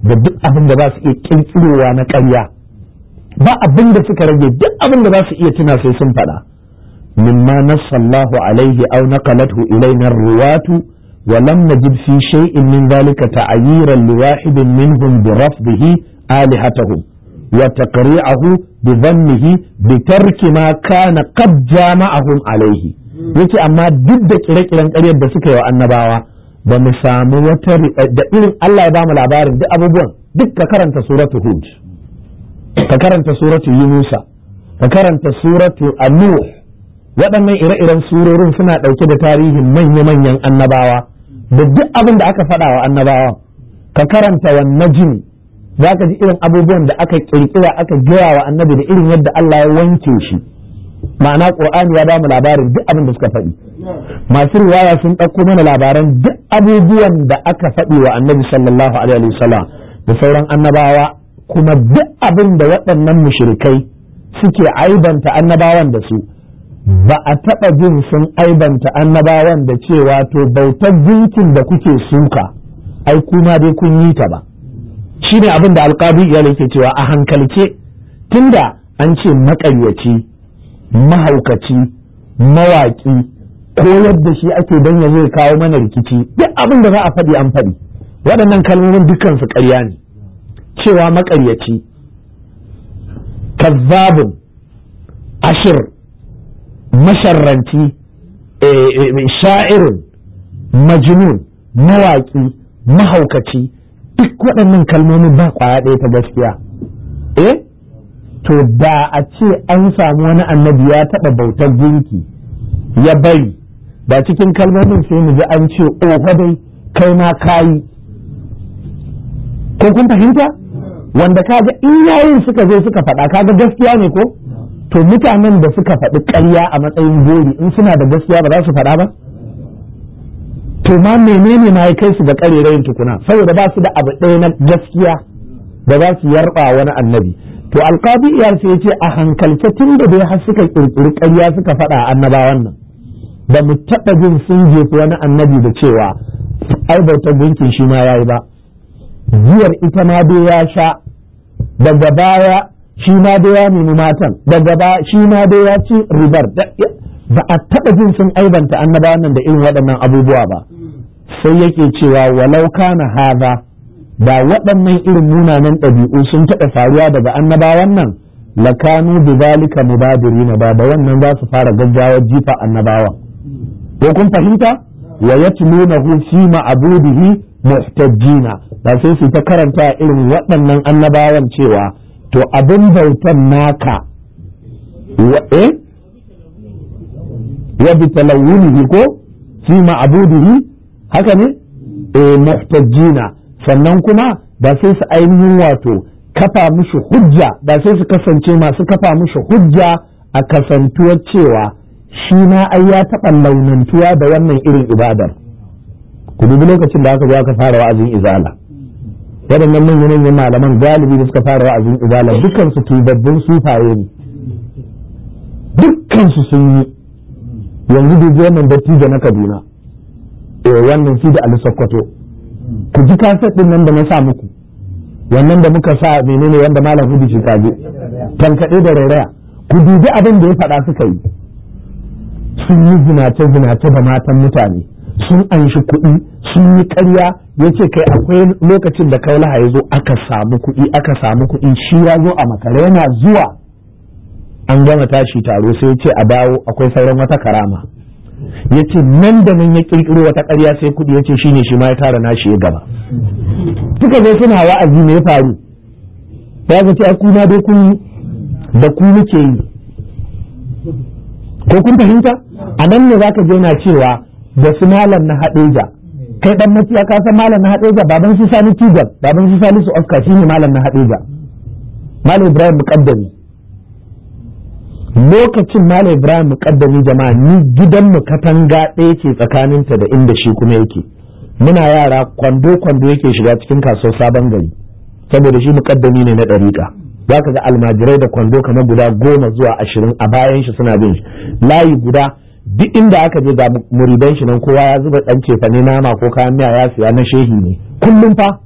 da duk abin da za su iya kirkirowa na ƙarya, ba abin da suka rage, duk abin da za su iya tuna sai sun faɗa. mimma nassallahu alaihi aw naqalathu ilayna ar-ruwatu wa lam najid fi shay'in min dhalika ta'yiran li wahidin minhum bi rafdihi alihatahum wa taqri'ahu bi dhannihi bi tarki ma kana qad jama'ahum alaihi. yace amma duk da kire-kiren ƙaryar da suka yi wa annabawa ba mu samu wata da irin Allah ya ba mu labarin duk abubuwan. Duk ka karanta suratu Hud, ka karanta suratu Yunusa, ka karanta suratu An-Nuh. Waɗannan ire-iren surorin suna ɗauke da tarihin manya-manyan annabawa da duk abin da aka faɗa wa annabawa. Ka karanta wan najm, za ka ji irin abubuwan da aka ƙirƙira aka gaya wa annabi da irin yadda Allah ya wanke shi. Ma'ana Qur'ani ya ba mu labarin duk abin da suka faɗi. Masu riwaya sun ɗauko mana labaran duk abubuwan da aka faɗi wa annabi sallallahu alaihi wasallam da sauran annabawa, kuma duk abin da waɗannan mushrikai suke aibanta annabawan da su ba a taɓa jin sun aibanta annabawan da cewa to bautar gunkin da kuke suka ai kuma dai kun yi ta ba. Shine abin da alqadi iyal yake cewa a hankalce, tunda an ce maƙaryaci, mahaukaci, mawaƙi, ko yadda shi ake don ya zai kawo mana rikici, duk abin da za a faɗi an faɗi. Waɗannan kalmomin dukkan su ƙarya ne. Cewa maƙaryaci, kazzabun, ashir, masharranci, sha'irin, majnun, mawaƙi, mahaukaci, duk waɗannan kalmomin ba ƙwaya ɗaya ta gaskiya. Eh? To da a ce an samu wani annabi ya taɓa bautar gunki ya bari, da cikin kalmomin sai mu ji an ce oho dai kai ma kayi. Ko kun fahimta? Wanda kaga in yayin suka zo suka faɗa kaga gaskiya ne ko? To mutanen da suka faɗi ƙarya a matsayin gori in suna da gaskiya ba za su faɗa ba? To ma menene ma ya kai su ga ƙarerayin tukuna, saboda ba su da abu ɗaya na gaskiya da za su yarba wani annabi. To alqadi iyal sai yace a hankalce tun da dai har suka kirkiri ƙarya suka faɗa annabawan nan, ba mu taɓa jin sun jefi wani annabi da cewa ai bautar gunkin shi ma yayi ba, giyar ita ma dai ya sha, daga baya shi ma dai ya nemi matan, daga baya shi ma dai ya ci ribar. Ba a taɓa jin sun aibanta annabawan nan da irin waɗannan abubuwa ba. Sai yake cewa walau kana haza, da waɗannan irin munanan ɗabi'u sun taɓa faruwa daga annabawan nan, lakanu bi zalika mubadirina, ba da wannan za su fara gaggawar jifa annabawa. Ko kun fahimta? Wa yatlunahu fi ma'budihi muhtajjina, ba sai su ta karanta irin waɗannan annabawan cewa to abin bautan naka wa eh wa bi talawunihi ko fi ma'budihi, haka ne eh muhtajjina, sannan kuma ba sai su ainihin wato kafa mushi hujja, ba sai su kasance masu kafa mushi hujja a kasantuwar cewa shi ma ai ya taɓa launantuwa da wannan irin ibadar. Ku dubi lokacin da aka zo aka fara wa'azin izala, waɗannan manyan manyan malaman galibi da suka fara wa'azin izala dukkan su tubabbin sufaye ne, dukkan su sun yi. Yanzu dubi wannan dattijo na Kaduna, eh wannan shi da Ali Sokoto, ku ji kaset din nan da na sa muku, wannan da muka sa menene wanda malam Hudu ce kaje tankaɗe da rairaya, ku dubi abin da ya faɗa suka yi. Sun yi zinace zinace da matan mutane, sun anshi kuɗi, sun yi ƙarya. Ya ce kai akwai lokacin da Kaulaha ya zo aka samu kuɗi aka samu kuɗi shi ya zo a makare, yana zuwa an gama tashi taro sai ya ce a dawo akwai sauran wata karama. Ya ce nan da nan ya kirkiro wata ƙarya sai kuɗi, ya ce shine shi ma ya tara nashi ya gaba. Suka zo suna wa'azi me ya faru, ya ga ce a kuna dai kun da ku muke yi. Ko kun fahimta? A nan ne zaka je na cewa da su malam na Hadeja, kai dan maciya ka san malam na Hadeja, baban su Sani Tigal, baban su Salisu Oscar shine malam na Hadeja, malam Ibrahim Muqaddami. Lokacin malam Ibrahim Muqaddami jama'a, ni gidanmu katanga ɗaya ce tsakaninta da inda shi kuma yake. Muna yara kwando kwando yake shiga cikin kasuwar Sabon Gari, saboda shi muƙaddami ne na ɗariƙa. Za ka ga almajirai da kwando kamar guda goma zuwa ashirin a bayan shi suna bin shi layi guda. Duk inda aka je ga muridan shi nan kowa ya zuba ɗan cefane nama ko kayan miya ya siya na shehi ne kullum fa.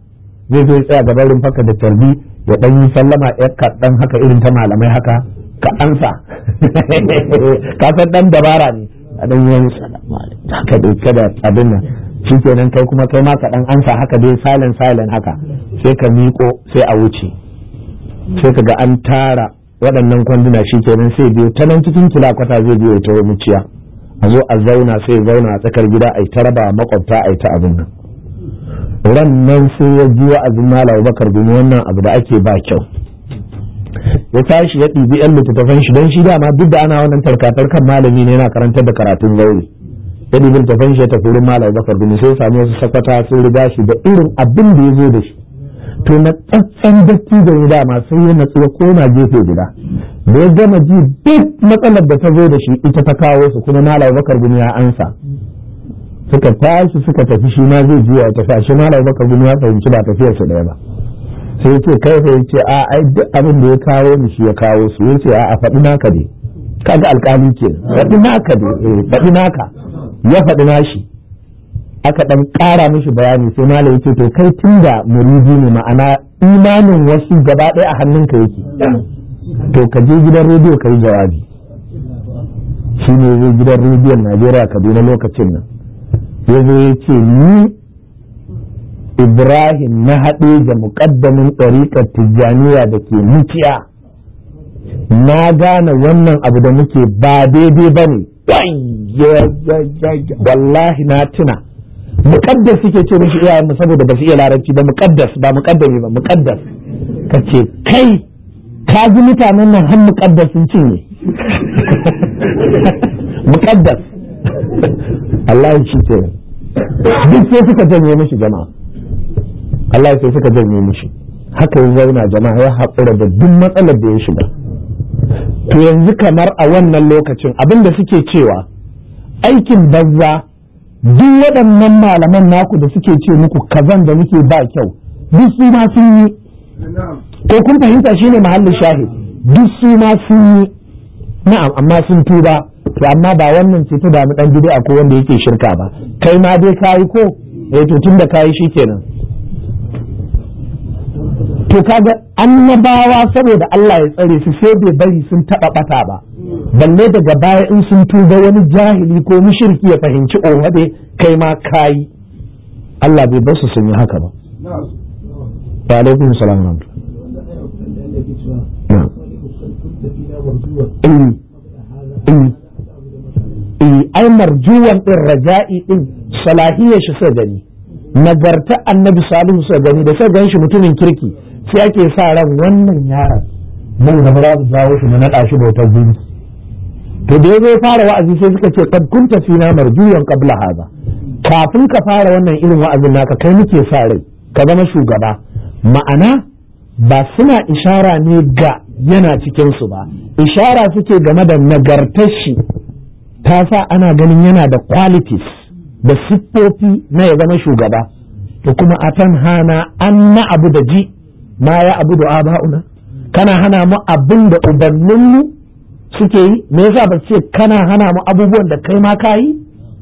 zai zo ya tsaya gaban rumfaka da tarbi ya dan yi sallama ya kaɗan haka irin ta malamai haka ka ansa ka san dan dabara ne a dan yi wani sallama haka dai kada abin nan shikenan kai kuma kai ma ka dan ansa haka dai silent silent haka sai ka miƙo sai a wuce sai ka ga an tara waɗannan kwanduna shikenan sai biyo ta nan cikin kilakwata zai biyo ta muciya a zo a zauna sai zauna a tsakar gida a yi ta raba makwabta a yi ta abin nan ran nan sai ya ji wa'azin Malam Abubakar Gumi wannan abu da ake ba kyau ya tashi ya ɗibi yan littattafan shi don shi dama duk da ana wannan tarkatar kan malami ne yana karantar da karatun zaure ya ɗibi littattafan shi ya tafi wurin Malam Abubakar Gumi sai ya sami wasu sakwata sun riga shi da irin abin da ya zo da shi to na tsatsan datti da ya dama sai ya natsu ya koma gefe guda da ya gama ji duk matsalar da ta zo da shi ita ta kawo su kuma Malam Abubakar Gumi ya ansa suka tashi suka tafi shi ma zai juya ya tafi shi Malam Abubakar Gumi ya fahimci ba tafiyar su ɗaya ba sai ya ce kai sai ya ce a ai duk abin da ya kawo ni shi ya kawo su ya ce a faɗi naka dai kaga alƙali ke faɗi naka dai eh faɗi naka ya faɗi nashi aka dan ƙara mishi bayani sai Malam ya ce to kai tunda muridi ne ma'ana imanin wasu gaba ɗaya a hannunka yake to ka je gidan rediyo ka yi jawabi shi ne zai gidan rediyon Najeriya Kaduna lokacin nan ya zo ya ce ni Ibrahim na haɗe da muƙaddamin ɗariƙar Tijjaniya da ke muciya na gane wannan abu da muke ba daidai ba ne wallahi na tuna muƙaddas suke ce mishi iyayenmu saboda ba su iya larabci ba muƙaddas ba muƙaddami ba muƙaddas ka ce kai ka ji mutanen nan har muƙaddas sun cinye muƙaddas Allah shi ke duk sai suka janye mishi jama'a Allah sai suka janye mishi haka ya zauna jama'a ya haƙura da duk matsalar da ya shiga to yanzu kamar a wannan lokacin abin da suke cewa aikin banza duk waɗannan malaman naku da suke ce muku kazan da muke ba kyau duk su ma sun yi ko kun fahimta shine mahallin shahid duk su ma sun yi na'am amma sun tuba to amma ba wannan ce ta damu dan bid'a ko wanda yake shirka ba kai ma dai kai ko eh to tunda kai shikenan to kaga annabawa saboda Allah ya tsare su sai bai bari sun taba bata ba balle daga baya in sun tuba wani jahili ko mushriki ya fahimci ohade kai ma kai Allah bai bar su sun yi haka ba wa alaikum salam wa ai marjuwan din raja'i din salahiyar shi sai gani nagarta annabi salihu sai gani da sai ganshi mutumin kirki sai ake sa ran wannan yaron mun ga bara jawo shi na nada shi bautar gunki to da yazo fara wa'azi sai suka ce kad kunta fina marjuwan qabla hada kafin ka fara wannan irin wa'azin naka kai muke sa rai ka zama shugaba ma'ana ba suna ishara ne ga yana cikin su ba ishara suke game da nagartar shi ta sa ana ganin yana da qualities da siffofi na ya zama shugaba to kuma atan hana an na abu da ji ma ya abu da aba'una kana hana mu abin da ubanninmu suke yi me yasa ba ce kana hana mu abubuwan da kai ma ka yi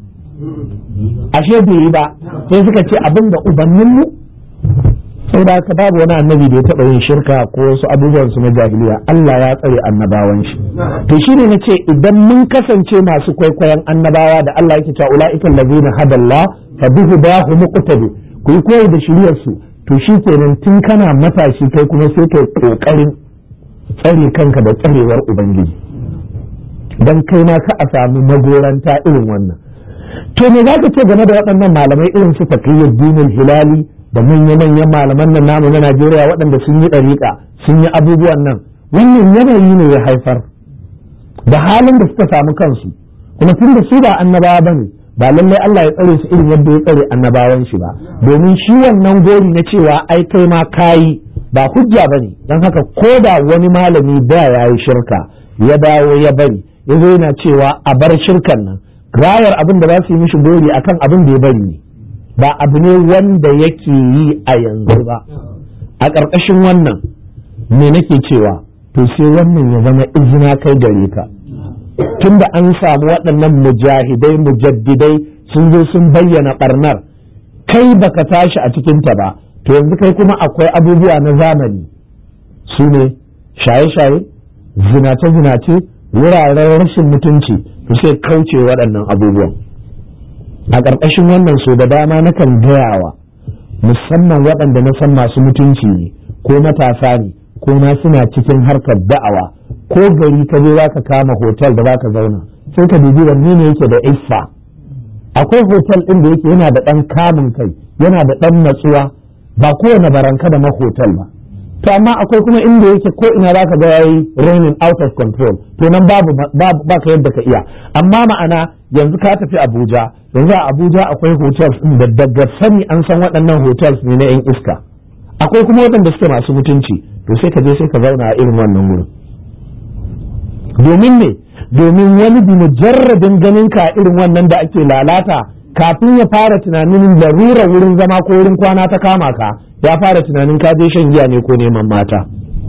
ashe bai yi ba sai suka ce abin da ubanninmu sau da haka babu wani annabi da ya taɓa yin shirka ko wasu abubuwan su na jahiliya Allah ya tsare annabawan shi to shine na ce idan mun kasance masu kwaikwayon annabawa da Allah yake cewa ula'ikan lazina hadallah fa bihu dahu muqtadi ku yi koyi da shiriyar su to shikenan tun kana matashi kai kuma sai kai kokarin tsare kanka da tsarewar ubangiji dan kai ma ka a samu magoranta irin wannan to me zaka ce game da waɗannan malamai irin su Taqiyuddin Hilali da manya-manyan malaman nan namu na Najeriya waɗanda sun yi ɗariƙa sun yi abubuwan nan wannan yanayi ne ya haifar da halin da suka samu kansu kuma tun da su ba annabawa bane ba lallai Allah ya tsare su irin yadda ya tsare annabawan shi ba domin shi wannan gori na cewa ai kai ma kayi ba hujja bane dan haka ko da wani malami da yayi shirka ya dawo ya bari yazo yana cewa a bar shirkan nan rayar abin da za su yi mishi gori akan abin da ya bari ne ba abu ne wanda yake yi a yanzu ba a ƙarƙashin wannan me nake cewa to sai wannan ya zama izina kai gare ka tunda an samu waɗannan mujahidai mujaddidai sun zo sun bayyana ɓarnar kai baka tashi a cikinta ba to yanzu kai kuma akwai abubuwa na zamani su ne shaye-shaye, zinace-zinace, wuraren rashin mutunci, to sai kauce waɗannan abubuwan. A ƙarƙashin wannan so da dama nakan gayawa musamman waɗanda na san masu mutunci ne ko matasa ne ko ma suna cikin harkar da'awa, ko gari ka je zaka kama hotel da zaka zauna sai ka dubi wanne ne yake da iffa. Akwai hotel ɗin da yake yana da ɗan kamun kai, yana da ɗan natsuwa, ba kowane baranka da mahotel ba. To amma akwai kuma inda yake ko ina zaka ga yayi raining out of control, to nan babu ba ka yadda ka iya. Amma ma'ana yanzu ka tafi Abuja, yanzu a Abuja akwai hotels ɗin da daga sani an san waɗannan hotels ne na 'yan iska. Akwai kuma waɗanda suke masu mutunci, to sai ka je sai ka zauna a irin wannan wurin. Domin ne? Domin wani bi mujarradin ganin ka irin wannan da ake lalata, kafin ya fara tunanin larura wurin zama ko wurin kwana ta kama ka, ya fara tunanin ka je shan giya ne ko neman mata.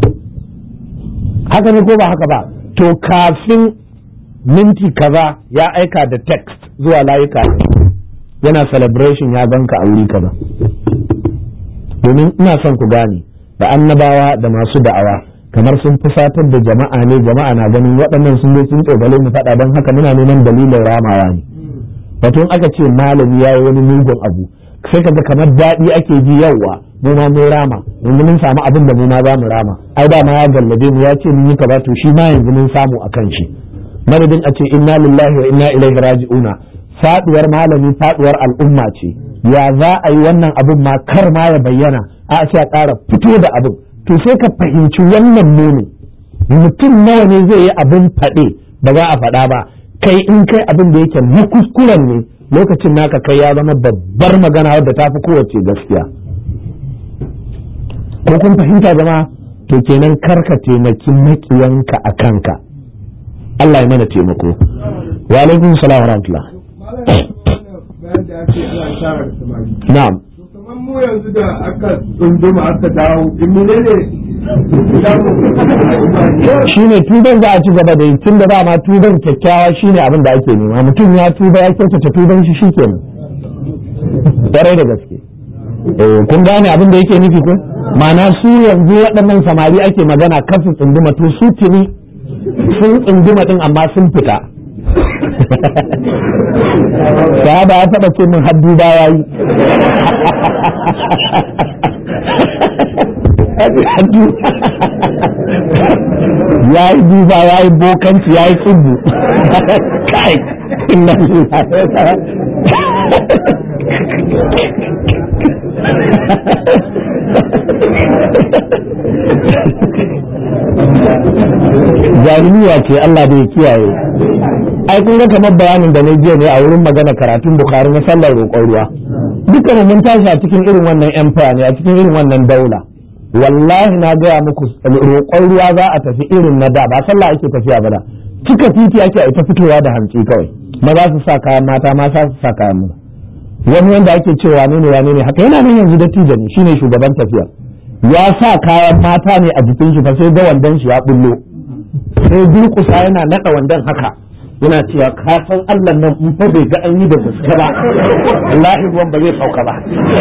Haka ne ko ba haka ba? To kafin minti kaza ya aika da text zuwa layuka ne, yana celebration ya ganka a wuri kaza. Domin ina son ku gane da annabawa da masu da'awa kamar sun fusatar da jama'a ne, jama'a na ganin waɗannan sun zo sun tsogale mu faɗa, don haka muna neman dalilin ramawa ne. Wato in aka ce malami ya yi wani mugun abu sai kaga kamar daɗi ake ji, yawa mu ma mun rama, yanzu mun samu abin da mu ma za mu rama, ai da ma ya gallabe mu ya ce mun yi kaza, to shi ma yanzu mun samu akan shi. Madadin a ce inna lillahi wa inna ilaihi raji'una, faduwar malami faduwar al'umma ce, ya za a yi wannan abin ma kar ma ya bayyana, a sai a ƙara fito da abin. To sai ka fahimci wannan muni, mutum nawa ne zai yi abin faɗe ba za a faɗa ba, kai in kai abin da yake na kuskuren ne, lokacin naka kai ya zama babbar magana wadda ta fi kowace gaskiya. Ko kun fahimta jama'a? To kenan karka taimaki makiyanka a kanka. Allah ya mana taimako. Wa alaikum salam wa rahmatullah. Na'am. Mu yanzu da aka tsunduma aka dawo imune ne shi ne tuban za a ci gaba da yi, tun da dama tuban kyakkyawa shi ne abin da ake nema. Mutum ya tuba ya kyautata tuban shi shi kenan. Ƙwarai da gaske. Kun gane abin da yake nufi ko? Ma'ana su yanzu waɗannan samari ake magana kasu tsunduma, to su tuni sun tsunduma ɗin amma sun fita. Sahaba ya taɓa ce min haddu ba ya yi. Ya yi duba, ya yi bokanci, ya yi tsubu. Kai, inna jahiliya ce, Allah bai kiyaye. Ai kun ga kamar bayanin da na jiya ne a wurin magana karatun Bukhari na sallar roƙon ruwa. Dukkan mun tashi a cikin irin wannan empire ne, a cikin irin wannan daula. Wallahi na gaya muku roƙon ruwa za a tafi irin na da, ba sallah ake tafiya ba da. Cika titi ake a ita fitowa da hantsi kawai. Maza su sa kayan mata, mata su sa kayan maza. Wani wanda ake cewa ne ne wane ne haka yana nan yanzu dattijo ne, shine shugaban tafiya. Ya sa kayan mata ne a jikin shi fa sai ga wandan shi ya bullo. Sai durƙusa yana naɗa wandan haka. Yana cewa ka san Allah nan in fa bai ga an yi da gaske ba, wallahi ruwan ba zai sauka ba.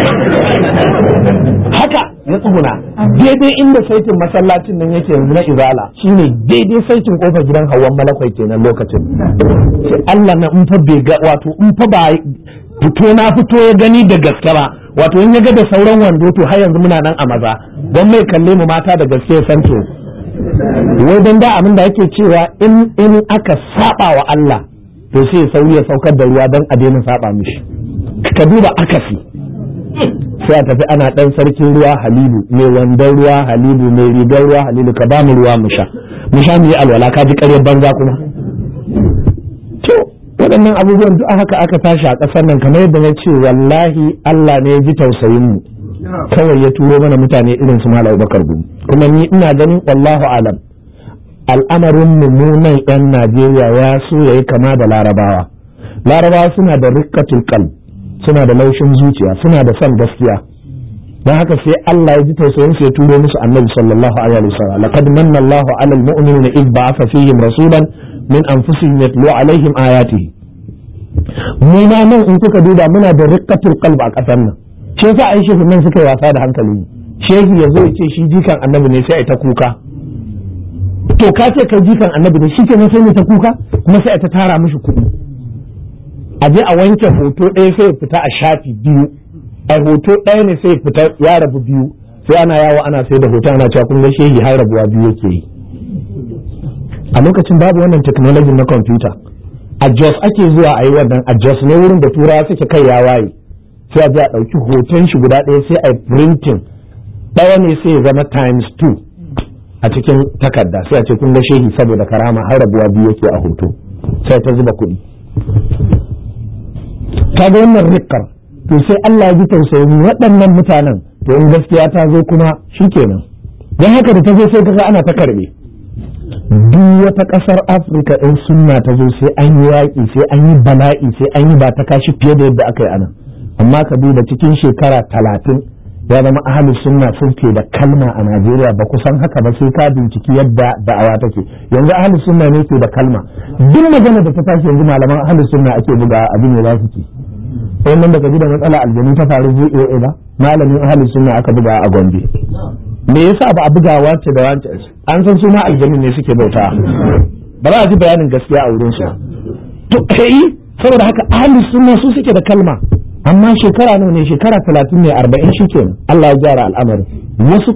Haka ya tsuguna daidai inda saitin masallacin nan yake yanzu na Izala, shine daidai saitin kofar gidan Hawwan Malakwai kenan lokacin. Sai Allah nan in fa bai ga, wato in fa ba fito na fito ya gani da gaske ba, wato in ya ga da sauran wando to har yanzu muna nan a maza, don mai kalle mu mata da gaske ya san to wai dan da abin da yake cewa in in aka saba wa Allah to sai sauyi ya saukar da ruwa dan a daina saba mishi. Ka duba akasi, sai a tafi ana dan sarkin ruwa Halilu, mai wandan ruwa Halilu, mai rigar ruwa Halilu, ka ba mu ruwa mu sha mu sha mu yi alwala, ka ji ƙaryar banza kuma. To waɗannan abubuwan duk haka aka tashi a ƙasar nan, kamar yadda na ce wallahi Allah ne ya ji tausayin mu kawai ya turo mana mutane irin su Malam Abubakar Gumi. Kuma ni ina ganin wallahu alam al'amarin mummunan yan Najeriya ya so yayi kama da Larabawa. Larabawa suna da rikkatul qalb, suna da laushin zuciya, suna da son gaskiya. Dan haka sai Allah ya ji tausayin su ya turo musu Annabi sallallahu alaihi wasallam. Laqad manna Allahu 'alal mu'minina idh ba'atha fihim rasulan min anfusihim yatlu alaihim ayatihi. Mu ma nan in kuka duba muna da rikkatul qalb a ƙasar nan. ce sa ai shehu nan suka yi wasa da hankali shehu ya zo ya ce shi jikan annabi ne sai ai ta kuka to ka ce kai jikan annabi ne shi ke sai ne ta kuka kuma sai ai ta tara mishi kuɗi a je a wanke hoto ɗaya sai ya fita a shafi biyu a hoto ɗaya ne sai ya fita ya rabu biyu sai ana yawo ana sai da hoto ana cewa kun ga shehi har rabuwa biyu yake yi a lokacin babu wannan technology na computer a Jos ake zuwa a yi wannan a Jos ne wurin da turawa suke kai ya waye sai a je a ɗauki hoton shi guda ɗaya sai a printing ɗaya ne sai ya zama times two a cikin takarda sai a ce kun ga shehi saboda karama har rabuwa biyu yake a hoto sai ta zuba kuɗi kaga wannan rikkar to sai Allah ya ji tausayin waɗannan mutanen to in gaskiya ta zo kuma shikenan dan haka da ta zo sai kaga ana ta karbe duk wata ƙasar Afirka ɗin sunna ta zo sai an yi yaƙi sai an yi bala'i sai an yi ba ta kashi fiye da yadda aka yi anan amma ka duba cikin shekara talatin ya zama ahli sunna sun ke da kalma a Najeriya ba kusan haka ba sai ka binciki yadda da'awa take yanzu ahli sunna ne ke da kalma duk magana da ta tashi yanzu malaman ahli sunna ake buga abin ne za su ce wannan daga ji da matsala aljanu ta faru zuwa ba malamin ahli sunna aka buga a Gombe me yasa ba a buga wace da wace an san su ma aljanu ne suke bauta ba za a ji bayanin gaskiya a wurin su to kai saboda haka ahli sunna su suke da kalma amma shekara nawa ne shekara talatin ne arba'in shikenan Allah ya gyara al'amarin wasu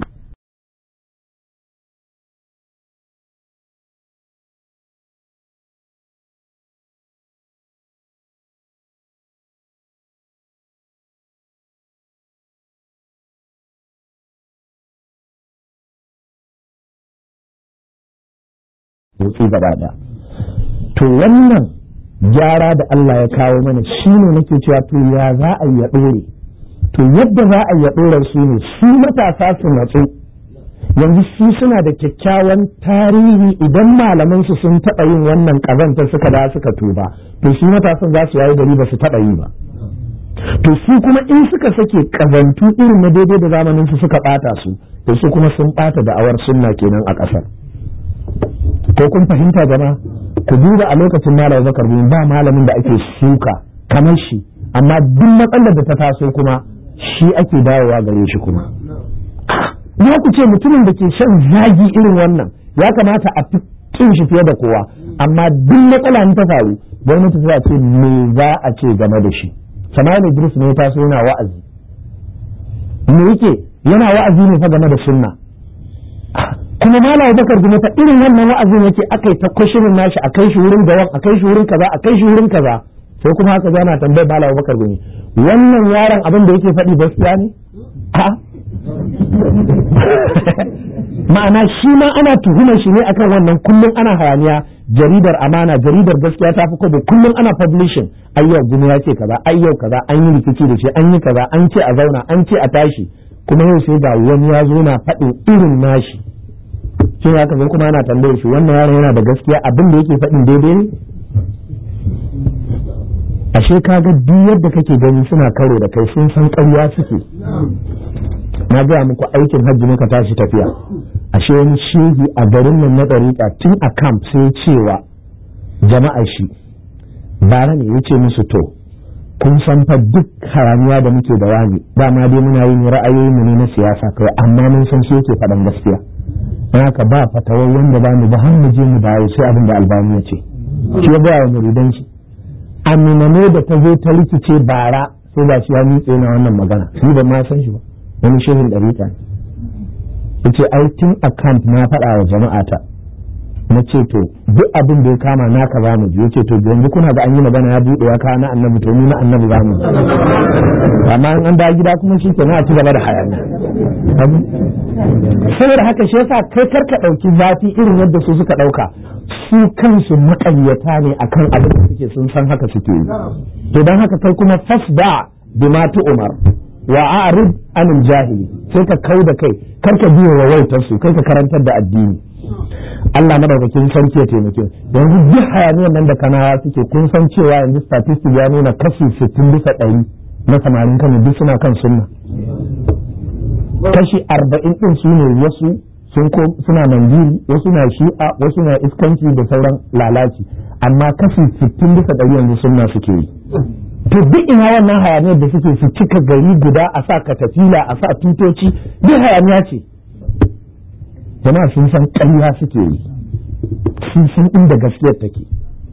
su gaba ɗaya to wannan gyara da Allah ya kawo mana shi ne nake cewa to ya za a yi ya ɗore to yadda za a yi ya ɗore su ne su matasa su natsu yanzu su suna da kyakkyawan tarihi idan malaman su sun taɓa yin wannan ƙazantar suka da suka tuba to su matasan za su yayi gari ba su taɓa yi ba to su kuma in suka sake ƙazantu irin na daidai da zamanin su suka ɓata su to su kuma sun ɓata da'awar sunna kenan a ƙasar ko kun fahimta jama'a ku duba a lokacin malam Bakar bin ba malamin da ake suka kamar shi amma duk matsalar da ta taso kuma shi ake dawowa gare shi kuma ya ku ce mutumin da ke shan zagi irin wannan ya kamata a kin shi fiye da kowa amma duk matsala ne ta faru gwamnati ta ce me za a ce game da shi Sama'il Idris ne ya taso yana wa'azi me yake yana wa'azi ne fa game da sunna kuma malam Bakar bin ta irin wannan wa'azin yake akai ta kushirin nashi akai shi wurin gawan akai shi wurin kaza akai shi wurin kaza sai kuma haka yana tambayar malam Bakar bin wannan yaron abin da yake faɗi gaskiya ne a ma'ana shi ma ana tuhumar shi ne akan wannan kullum ana hayaniya jaridar amana jaridar gaskiya ta fi kwabo kullum ana publishing ayyau gumi ya ce kaza ayyau kaza an yi rikici da shi an yi kaza an ce a zauna an ce a tashi kuma yau sai ga wani ya zo na faɗin irin nashi shin haka zai kuma ana tambayar shi wannan yaron yana da gaskiya abin da yake faɗin daidai ne ashe kaga duk yadda kake gani suna karo da kai sun san ƙarya suke na gaya muku aikin hajji muka tashi tafiya ashe wani shehi a garin nan na ɗariƙa tun a camp sai cewa jama'a shi bara ne yace musu to kun san fa duk haramiya da muke da wani dama dai muna yin ra'ayoyin mu ne na siyasa kawai amma mun san shi yake faɗan gaskiya haka ba fatawar wanda ba mu ba har mu je mu dawo sai abin da Albani ya ce shi ya ga wa muridan shi amina ne da ta zo ta rikice bara sai ba shi ya mitse na wannan magana ni ba ma san shi ba wani shehin ɗariƙa yace ai tun a camp na faɗa wa jama'ata na ce to duk abin da ya kama naka za mu ji yace to yanzu kuna ga an yi magana ya buɗe ya kawo na annabi to ni na annabi za mu amma an da gida kuma shi ke na a ci gaba da hayani saboda haka shi yasa kai karka ɗauki zafi irin yadda su suka ɗauka su kansu maƙaryata ne akan abin da suke sun san haka suke yi to don haka kai kuma fasda bima tu umar wa a'rid anil jahili sai ka kau da kai karka biyo wa wautar su kai ka karantar da addini Allah madaukakin sarki ya taimake yanzu duk hayaniyar nan da kanawa suke kun san cewa yanzu statistics ya nuna kashi sittin bisa ɗari na samarin Kano duk suna kan sunna kashi arba'in din su ne wasu sun ko suna manjiri wasu na shi'a wasu na iskanci da sauran lalaci amma kashi sittin bisa ɗari yanzu sunna suke yi to duk ina wannan hayaniyar da suke su cika gari guda a sa katafila a sa tutoci duk hayaniya ce. jama'a sun san ƙarya suke yi, sun san inda gaskiyar take.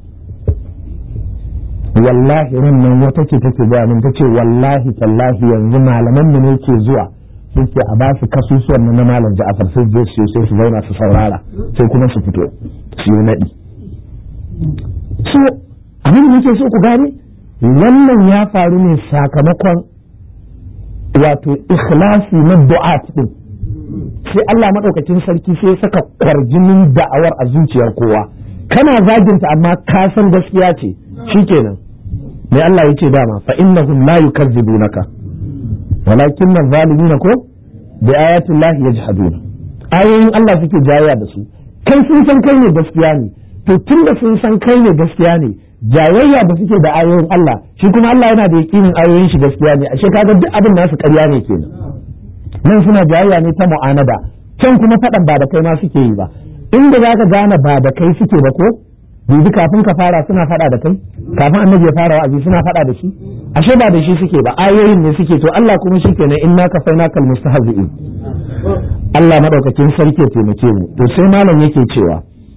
wallahi ran nan wata ce take gaya min tace wallahi tallahi yanzu malaman mu ne ke zuwa suke a ba su kasusuwan na malam Ja'far sai je su sai su zauna su saurara sai kuma su fito su yi nadi. so abin da nake so ku gane wannan ya faru ne sakamakon wato ikhlasi na du'at din, sai Allah madaukakin sarki sai ya saka kwarjinin da'awar a zuciyar kowa. kana zaginta amma ka san gaskiya ce shikenan mai Allah yace dama fa innahum la yukazzibunaka walakin adh-dhalimina ko bi ayati llahi yajhadun. ayoyin Allah suke jayayya da su, kai sun san kai ne gaskiya ne, to tunda sun san kai ne gaskiya ne jayayya da suke da ayoyin Allah, shi kuma Allah yana da yakinin ayoyin shi gaskiya ne, ashe kaga duk abin nasu ƙarya ne kenan. nan suna jayayya ne ta mu'anada, can kuma faɗan ba da kai ma suke yi ba. inda zaka gane ba da kai suke ba ko yanzu kafin ka fara suna faɗa da kai, kafin annabi ya fara wa'azi suna faɗa da shi, ashe ba da shi suke ba ayoyin ne suke. to Allah kuma shi kenan inna kafainakal mustahzi'in. Allah madaukakin sarki ya taimake mu. to sai malam yake cewa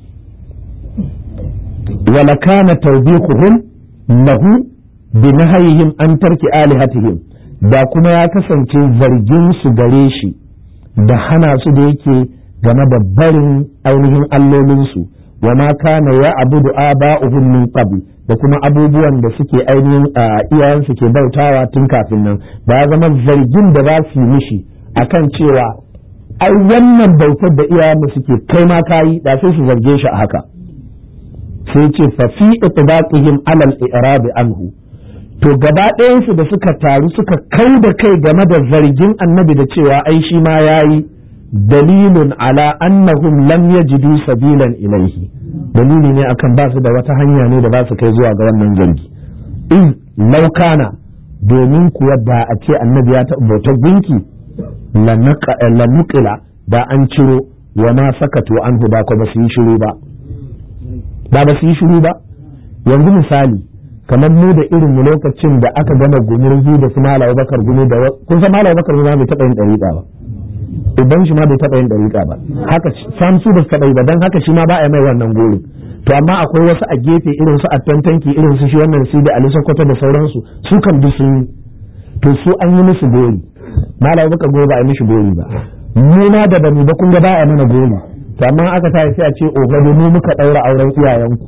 wala kana tawbiquhum lahu bi nahyihim an tarki alihatihim, da kuma ya kasance zargin su gare shi da hana su da yake game da barin ainihin allolinsu wa ma kana ya abudu aba'uhum min qabl, da kuma abubuwan da suke ainihin iyayensu ke bautawa tun kafin nan, ba ya zama zargin da za su yi mishi akan cewa ai wannan bautar da iyayenmu suke kai ma kayi, da sai su zarge shi a haka. sai ce fa fi itbaqihim ala al-i'rab anhu, to gaba ɗayansu da suka taru suka kau da kai game da zargin annabi da cewa ai shi ma yayi, dalilun ala annahum lam yajidu sabilan ilayhi, dalili ne akan ba su da wata hanya ne da ba su kai zuwa ga wannan zargi. in law kana, domin kuwa da a ce annabi ya taɓa bautar gunki la nuqila, da an ciro wa ma sakatu anhu, da ko ba su yi shiru ba da ba su yi shiru ba. yanzu misali kamar mu da irin mu lokacin da aka gama gumurzu da su Malam Bakar Gumi da kun san Malam Bakar Gumi bai taɓa yin dariƙa ba, idan shi ma bai taɓa yin dariƙa ba, haka sam su ba su taɓa yi ba, dan haka shi ma ba a mai wannan gori. to amma akwai wasu a gefe irin su attantanki irin su shi wannan su da Ali Sokoto da sauransu, su kan bi sun yi, to su an yi musu gori. Malam Bakar Gumi ba a yi mishi gori ba, mu na da bani ba kun ga ba a mana gori. to amma aka ta sai a ce ogado mu muka daura auren iyayenku.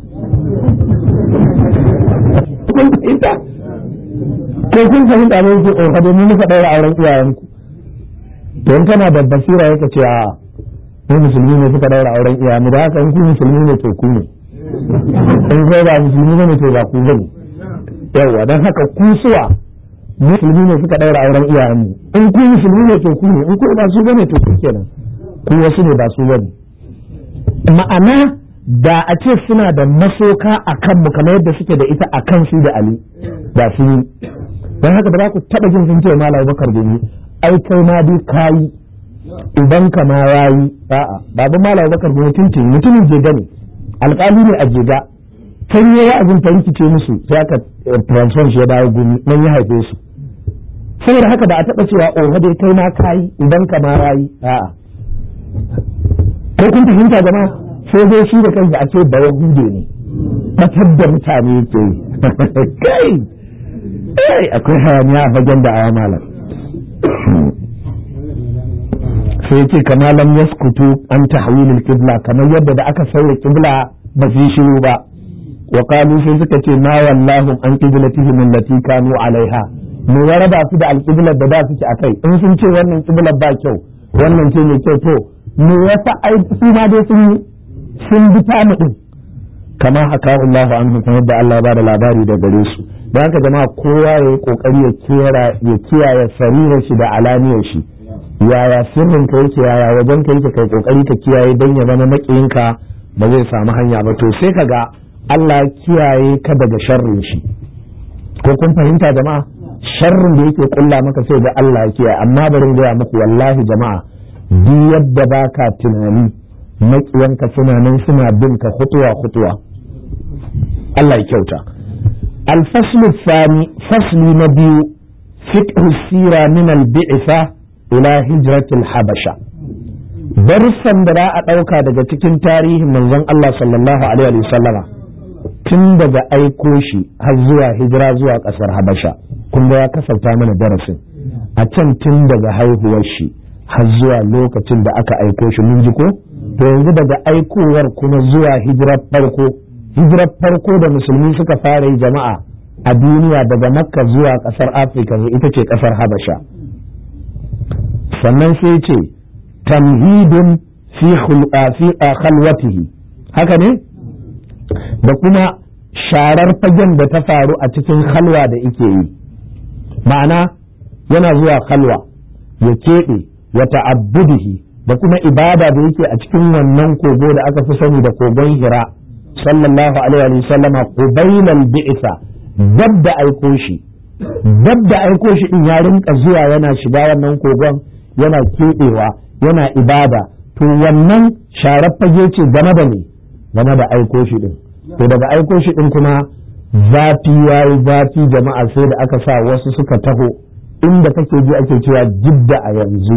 kun fahimta ko kun fahimta ne ko ogado mu muka daura auren iyayenku. to in kana da basira yake ce a mu musulmi ne suka daura auren iyayenmu, da haka in ku musulmi ne to ku ne, in kai ba musulmi ne to ba ku bane. yawa dan haka ku suwa musulmi ne suka daura auren iyayenmu, in ku musulmi ne to ku ne, in ku ba su bane to ku kenan, ku wasu ne ba su bane. ma'ana da a ce suna da masoka a kanmu kamar yadda suke da ita a kan su da Ali da su yi. don haka ba za ku taɓa jin sun ce Malam Bakar Gumi ai kai ma dai kayi idan ka ma yayi, a'a babu Malam Bakar Gumi tuntun mutumin jega ne, alƙali ne a jega, kan yi wa'azin ta rikice musu sai aka transfer shi ya dawo Gumi nan ya haife su. saboda haka ba a taɓa cewa oh dai kai ma kayi idan ka ma yayi, a'a ko kun fahimta jama'a. sai dai shi da kansa a ce ba yahude ne, fatar da mutane yake yi. kai kai akwai hayaniya a fagen da aya malam. sai ce kama lam yaskutu an tahwilil qibla, kamar yadda da aka sauya qibla ba su yi shiru ba. wa qalu sai suka ce ma wallahu an qiblatihim allati kanu alaiha, mu ya raba su da alqiblar da da suke akai. in sun ce wannan qiblar ba kyau wannan ce mai kyau, to me yasa ai su ma dai sun sun bi ta mu din, kama haka Allah anhu, kuma da Allah ba da labari da gare su. dan haka jama'a kowa ya yi kokari ya kera ya kiyaye sarirar shi da alaniyar shi, yaya sirrin ka yake yaya wajen ka yake, kai kokari ka kiyaye dan ya zama makiyinka ba zai samu hanya ba. to sai kaga Allah ya kiyaye ka daga sharrin shi. ko kun fahimta jama'a, sharrin da yake kulla maka sai ga Allah ya kiyaye. amma bari in ga muku wallahi jama'a, duk yadda ba ka tunani makiyanka suna nan suna bin ka hutuwa hutuwa. Allah ya kyauta. al-faslu thani fasli na biyu fiqh sira min al-bi'sa ila hijratil habasha darussan da za a ɗauka daga cikin tarihin manzon Allah sallallahu alaihi wa sallama tun daga aiko shi har zuwa hijira zuwa ƙasar habasha kun ga ya kasanta mana darasin a can tun daga haihuwar shi har zuwa lokacin da aka aiko shi mun ji ko to yanzu daga aikowar kuma zuwa hijirar farko hijirar farko da musulmi suka fara yi jama'a a duniya daga makka zuwa ƙasar afirka ne ita ce ƙasar habasha sannan sai ce tamhidun fi khalwatihi haka ne da kuma sharar fagen da ta faru a cikin halwa da ike yi ma'ana yana zuwa halwa ya keɓe ya ta'abbudihi da kuma ibada da yake a cikin wannan kogo da aka fi sani da kogon hira sallallahu alaihi wa sallama qubailal bi'sa dab da aiko shi dab da aiko shi din ya rinka zuwa yana shiga wannan kogon yana keɓewa yana ibada to wannan sharar fage ce game da ne game da aiko shi din to daga aiko shi din kuma zafi yayi zafi jama'a sai da aka sa wasu suka taho inda kake ji ake cewa jidda a yanzu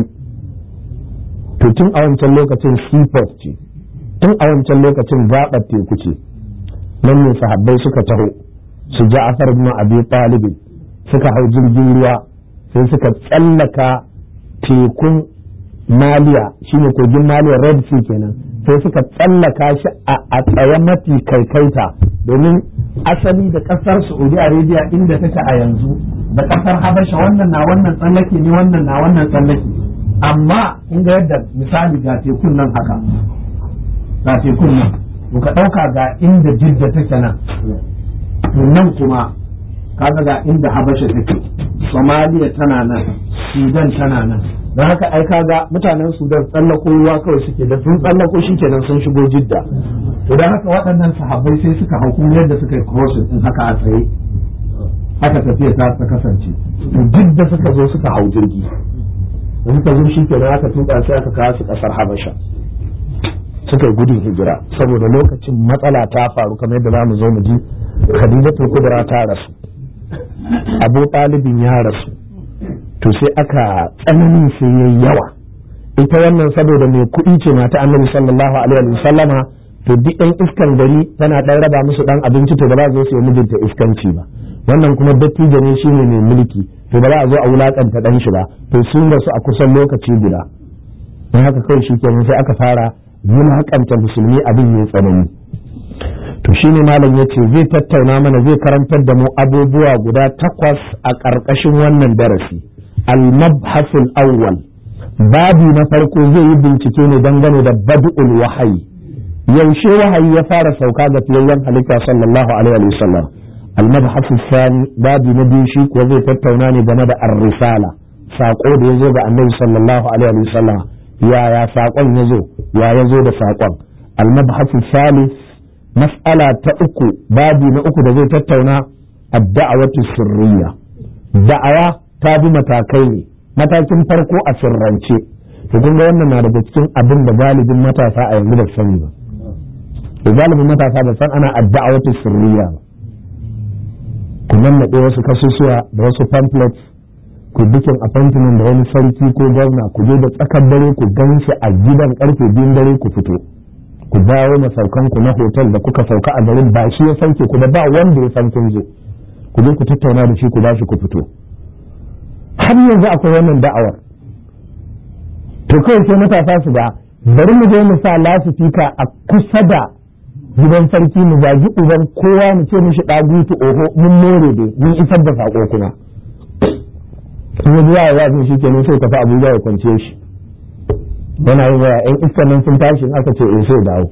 to tun a wancan lokacin seaport ce tun a wancan lokacin gaɓar teku ce nan ne sahabbai suka taho su Ja'far ibn Abi Talib suka hau jirgin ruwa sai suka tsallaka tekun Maliya shine kogin Maliya Red Sea kenan sai suka tsallaka shi a tsaye mafi kaikaita domin asali da kasar Saudi Arabia inda take a yanzu da kasar Habasha wannan na wannan tsallake ne wannan na wannan tsallake amma kun ga yadda misali ga tekun nan haka ga tekun nan to ka dauka ga inda Jidda take nan to nan kuma kaga ga inda Habasha take Somalia tana nan Sudan tana nan don haka ai kaga mutanen Sudan tsallako ruwa kawai suke da sun tsallako shi kenan sun shigo Jidda to don haka waɗannan sahabbai sai suka hau kuma yadda suka yi crossing din haka a tsaye haka tafiya ta ta kasance to Jidda suka zo suka hau jirgi da suka zo shi kenan aka tuka sai aka kawo su ƙasar Habasha suka yi gudun hijira saboda lokacin matsala ta faru kamar yadda zamu zo mu ji Khadijatul Kubra ta rasu Abu Talibin ya rasu to sai aka tsananin sai yayi yawa ita wannan saboda mai kuɗi ce mata Annabi sallallahu alaihi wa sallama to duk ɗan iskan gari tana ɗan raba musu ɗan abinci to ba za a zo su yi mijinta iskanci ba wannan kuma dattijo ne shine mai mulki to ba za a zo a wulakanta ɗan shi ba to sun rasu a kusan lokaci guda don haka kawai shi kenan sai aka fara wulakanta musulmi abin ya tsanani to shine malam yace zai tattauna mana zai karantar da mu abubuwa guda takwas a ƙarƙashin wannan darasi al-mabhasul awwal babi na farko zai yi bincike ne dangane da bad'ul wahayi yaushe wahayi ya fara sauka ga fiyayyen halitta sallallahu alaihi wa sallam al-mabhasul thani babi na biyu shi kuwa zai tattauna ne game da ar-risala sako da yazo ga annabi sallallahu alaihi wa sallam yaya sakon yazo ya yazo da sakon al-mabhasul thalith mas'ala ta uku babi na uku da zai tattauna ad-da'watu sirriya da'awa ta bi matakai ne matakin farko a sirrance to kun ga wannan na daga cikin abin da galibin matasa a yanzu da sani ba to galibin matasa ba san ana ad-da'watu sirriya ba ku nannaɗe wasu kasusuwa da wasu pamphlets ku bikin appointment da wani sarki ko gwamna ku je da tsakar dare ku gan shi a gidan karfe biyun dare ku fito ku dawo masaukan ku na hotel da kuka sauka a garin ba shi ya sauke ku da ba wanda ya san kun zo ku je ku tattauna da shi ku ba shi ku fito har yanzu akwai wannan da'awar to kawai sai matasa su ga bari mu je mu sa lasifika a kusa da gidan sarki mu zagi uban kowa mu ce mishi dagutu oho mun more dai mun isar da sako kuma kuma zuwa ya zai shi kenan sai tafi Abuja ya kwance shi yana yin waya ƴan iskan nan sun tashi aka ce eh sai dawo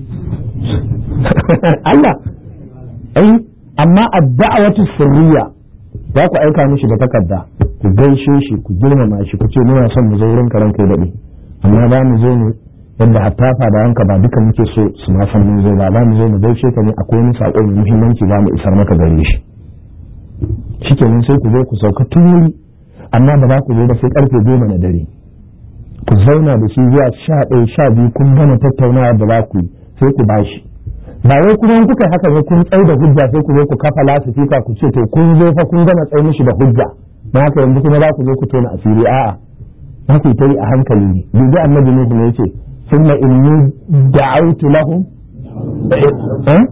Allah ai amma ad-da'watu sirriya za ku aika mishi da takarda ku gaishe shi ku girmama shi ku ce muna son mu zo wurin karan kai dade amma za mu zo ne yadda hatta fada yanka ba duka muke so su ma san mun zo ba za mu zo mu gaishe ka ne akwai wani sako mai muhimmanci za mu isar maka gare shi shikenan sai ku zo ku sauka turi amma ba za ku zo da sai karfe goma na dare ku zauna da shi zuwa sha ɗaya sha biyu kun gama tattaunawa da za ku yi sai ku bashi ba wai kuma in kuka haka ne kun tsai da hujja sai ku zo ku kafa lasifika ku ce to kun zo fa kun gama tsai mishi da hujja na haka yanzu kuma za ku zo ku tona asiri a'a za ku ta yi a hankali ne yanzu annabi Nuhu ne yace thumma inni da'awtu lahum eh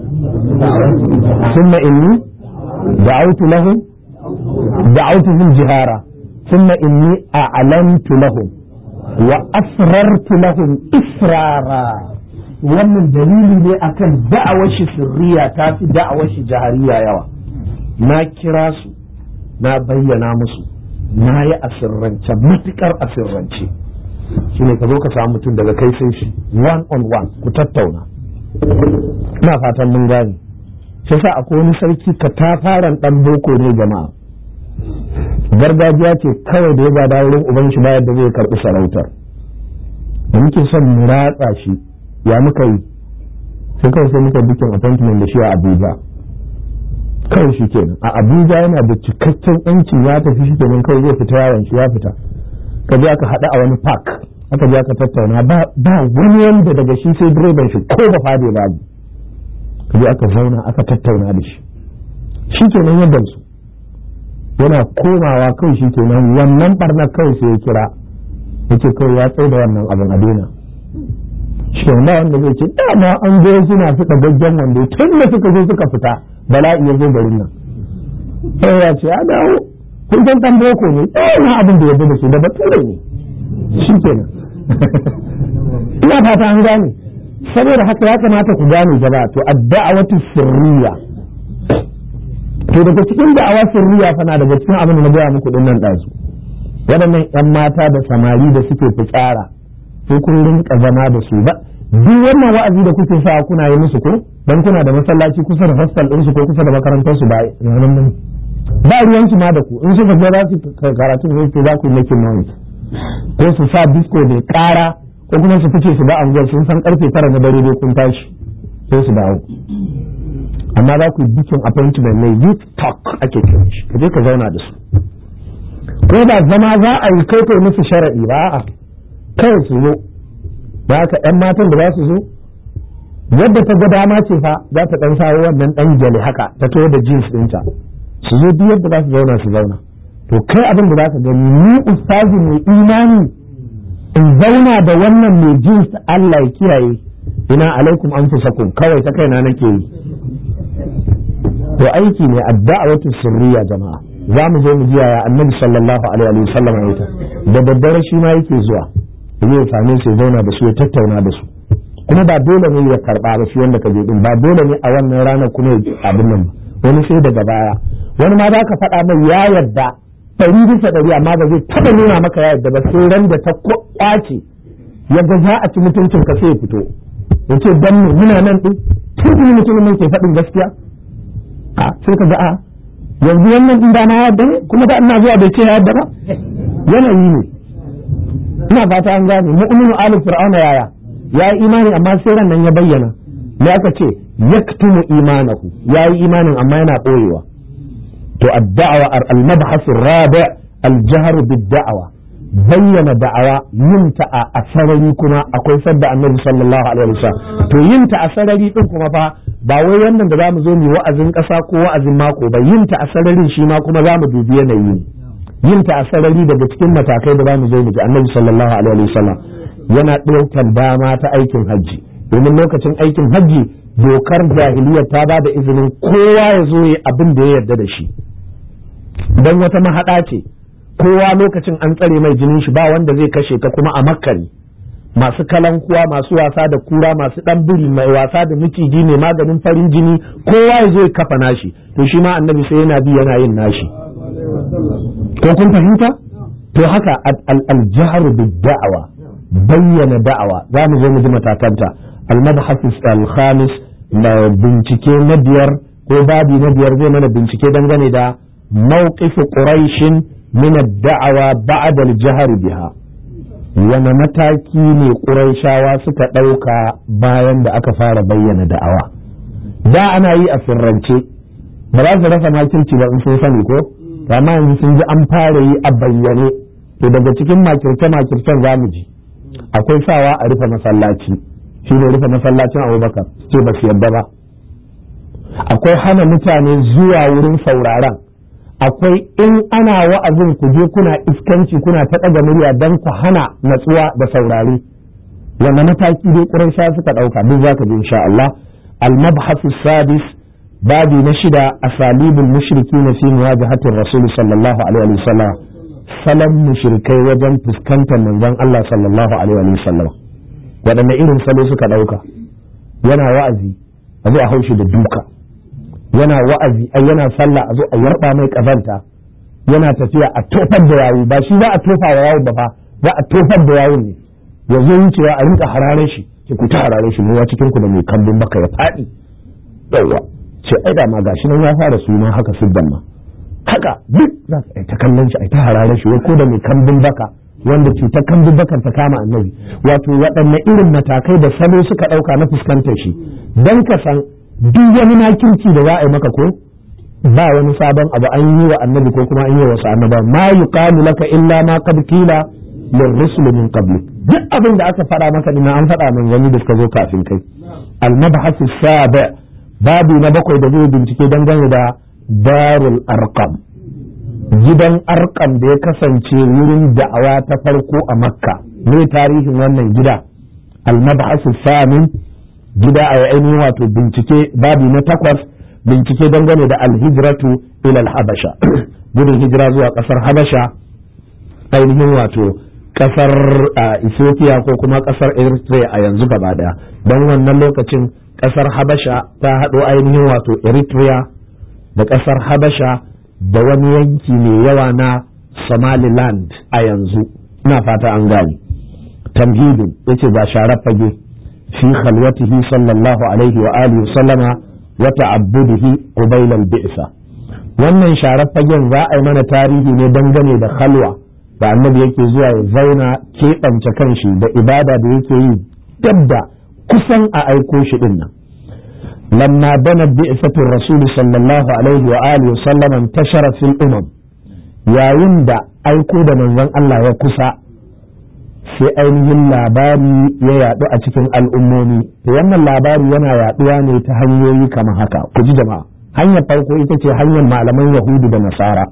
thumma inni da'awtu lahum da'awtuhum jihara thumma inni a'lantu lahum wa asrartu lahum israra. wannan dalili ne akan da'awar shi sirriya ta fi da'awar shi jahariya yawa. Na kira su na bayyana musu na yi asirrance matukar asirrance shi ne ka zo ka samu mutum daga kai sai shi one on one ku tattauna. ina fatan mun gane shi sa akwai wani sarki ka ta faran dan boko ne jama'a gargajiya ce kawai da ya gada wurin uban shi bayan da zai karɓi sarautar da muke son mu ratsa shi ya muka yi sai kawai sai muka bikin appointment da shi a Abuja kawai shi kenan a Abuja yana da cikakken yancin ya tafi shi kenan kawai zai fita yawon shi ya fita ka je aka haɗa a wani park aka je aka tattauna ba ba wani wanda daga shi sai direban shi ko ba fade babu ka je aka zauna aka tattauna da shi shi kenan yadda su yana komawa kawai shi kenan wannan barnar kawai sai ya kira yace kawai ya tsaye da wannan abin a daina shi ba wanda zai ce dama an zo suna suka gaggen wanda tun da suka zo suka fita bala'i ya zo garin nan sai ya ce ya dawo kun san dan boko ne na abin da ya da su da bature ne shi kenan ina fata an gane saboda haka ya kamata ku gane gaba to ad-da'watu sirriya to daga cikin da'awa sirriya fa na daga cikin abin da na gaya muku din nan dazu waɗannan yan mata da samari da suke fitsara sai kun rinka zama da su ba duk wannan wa'azi da kuke sa kuna yi musu ko dan kuna da masallaci kusa da hostel din su ko kusa da makarantar su ba nan ba ruwan su ma da ku in suka ga za su karatu ne sai za ku making noise ko su sa disco da ƙara ko kuma su fice su ba anguwar sun san karfe tara na dare dai kun tashi sai su dawo amma za ku yi bikin appointment ne youth talk ake kiran shi kaje ka zauna da su ko ba zama za a yi kai kai musu sharadi ba a'a kai su zo da haka ƴan matan da za su zo yadda ta ga dama ce fa za ta ɗan sawo wannan ɗan gyale haka ta to da jeans ɗinta su zo duk yadda za su zauna su zauna to kai abin da za ka gani ni ustazi mai imani in zauna da wannan mai jeans Allah ya kiyaye ina alaikum anfusakum kawai ta kaina nake yi to aiki ne ad-da'watu sirriya jama'a za mu zo mu ji yaya annabi sallallahu alaihi wa sallam ya ta da daddare shi ma yake zuwa zai same su zauna da su ya tattauna da su kuma ba dole ne ya karba ba shi wanda ka je din ba dole ne a wannan ranar kuma abin nan ba wani sai daga baya wani ma za ka faɗa mai ya yarda ɗari bisa ɗari amma ba zai taɓa nuna maka ya yarda ba sai ran da ta kwace yadda za a ci mutuncin ka sai ya fito ya ce dan mu muna nan din tun mutumin nan ke faɗin gaskiya a sai ka ga a yanzu wannan din da na yarda ne kuma da ina zuwa bai ce ya yarda ba yanayi ne ina fata an gane mu'minu ali fir'auna yaya ya yi imani amma sai ran nan ya bayyana me aka ce yaktumu imanahu ya yi imanin amma yana boyewa to ad-da'wa al-mabhas ar-rabi' al-jahr bid-da'wa bayyana da'awa yin ta a sarari kuma akwai sadda annabi sallallahu alaihi wasallam to yin ta a sarari din kuma fa ba wai wannan da zamu zo mu wa'azin kasa ko wa'azin mako ba yin ta a sararin shi ma kuma zamu dubi yanayi ne yin ta a sarari daga cikin matakai da zamu zo mu ji annabi sallallahu alaihi wasallam yana ɗaukar dama ta aikin hajji domin lokacin aikin hajji dokar jahiliya ta ba da izinin kowa ya zo yi abin da ya yarda da shi don wata mahaɗa ce kowa lokacin an tsare mai jinin shi ba wanda zai kashe ta kuma a makkari masu kalankuwa masu wasa da kura masu ɗan biri mai wasa da miciji mai maganin farin jini kowa ya zo ya kafa nashi to shi ma annabi sai yana bi yana yin nashi ko kun fahimta to haka al-jahru bid-da'wa bayyana da'awa za mu zo mu ji matakanta al-mabhas al-khamis bincike na biyar ko babi na biyar zai mana bincike dangane da mawqif quraish min ad-da'wa ba'da al-jahr biha wani mataki ne quraishawa suka dauka bayan da aka fara bayyana da'awa da ana yi a sirrance ba za su rasa makirci ba in sun sani ko amma yanzu sun ji an fara yi a bayyane to daga cikin makirce makircen za mu ji akwai sawa a rufe masallaci shi ne rufe masallacin Abubakar ce ba su yadda ba. Akwai hana mutane zuwa wurin sauraron, akwai in ana wa'azin ku je kuna iskanci kuna ta ɗaga murya don ku hana natsuwa da saurare. Wanda mataki dai Qurayshawa suka ɗauka duk zaka ji insha Allah. Al-mabhasu sadis babi na shida asalibul mushrikina fi muwajahati Rasul sallallahu alaihi wa sallam. Salon mushrikai wajen fuskantar manzon Allah sallallahu alaihi wa sallam. Waɗanne irin salo suka ɗauka? Yana wa'azi a zo a haushi da duka, yana wa'azi a yana sallah a zo a yarba mai kazanta, yana tafiya a tofar da yawu, ba shi za a tofa wa yawu ba fa, za a tofar da yawun ne. Ya zo wucewa a rinka harare shi, ki ku ta harare shi ne cikin ku da mai kambin baka ya faɗi. Yawwa ce ai da ma gashi nan ya fara suna haka siddan ma. Haka duk za ka ta kallon shi ai ta harare shi wai ko da mai kambin baka wanda cutar kambin bakan ta kama annabi. Wato waɗanne irin matakai da salo suka ɗauka na fuskantar shi don ka san duk wani makirci da za a yi maka ko ba wani sabon abu an yi wa annabi ko kuma an yi wa annaba ma yuqalu laka illa ma qad qila lirrusul min qabli. Duk abin da aka faɗa maka dinnan an faɗa min wani da suka zo kafin kai. Al-mabhath as-sabi' babu na bakwai da zai bincike dangane da darul arqam, gidan arqam da ya kasance wurin da'awa ta farko a Makka. Me tarihin wannan gida? Al-mabhath as-samin gida a ainihin wato bincike babi na takwas bincike dangane da alhijratu ila alhabasha gudun hijira zuwa kasar habasha ainihin wato kasar Ethiopia ko kuma kasar Eritrea a yanzu gaba daya don wannan lokacin kasar habasha ta haɗo ainihin wato Eritrea da kasar habasha da wani yanki mai yawa na Somaliland a yanzu. Ina fata an gani. Tamhidin yace ba sharar fage في خلوته صلى الله عليه وآله وسلم وتعبده قبيل البعثة. wannan sharar fagen za a yi mana tarihi ne dangane da khalwa da annabi yake zuwa ya zauna keɓance kanshi da ibada da yake yi dabda kusan a aiko shi din nan. lamma bana bi'satur rasul sallallahu alaihi wa alihi wa sallam intashara fil umam, yayin da aiko da manzon Allah ya kusa sai ainihin labari ya yaɗu a cikin al'ummomi. Wannan labari yana yaɗuwa ne ta hanyoyi kamar haka. Ku ji jama'a, hanyar farko ita ce hanyar malaman Yahudu da Nasara.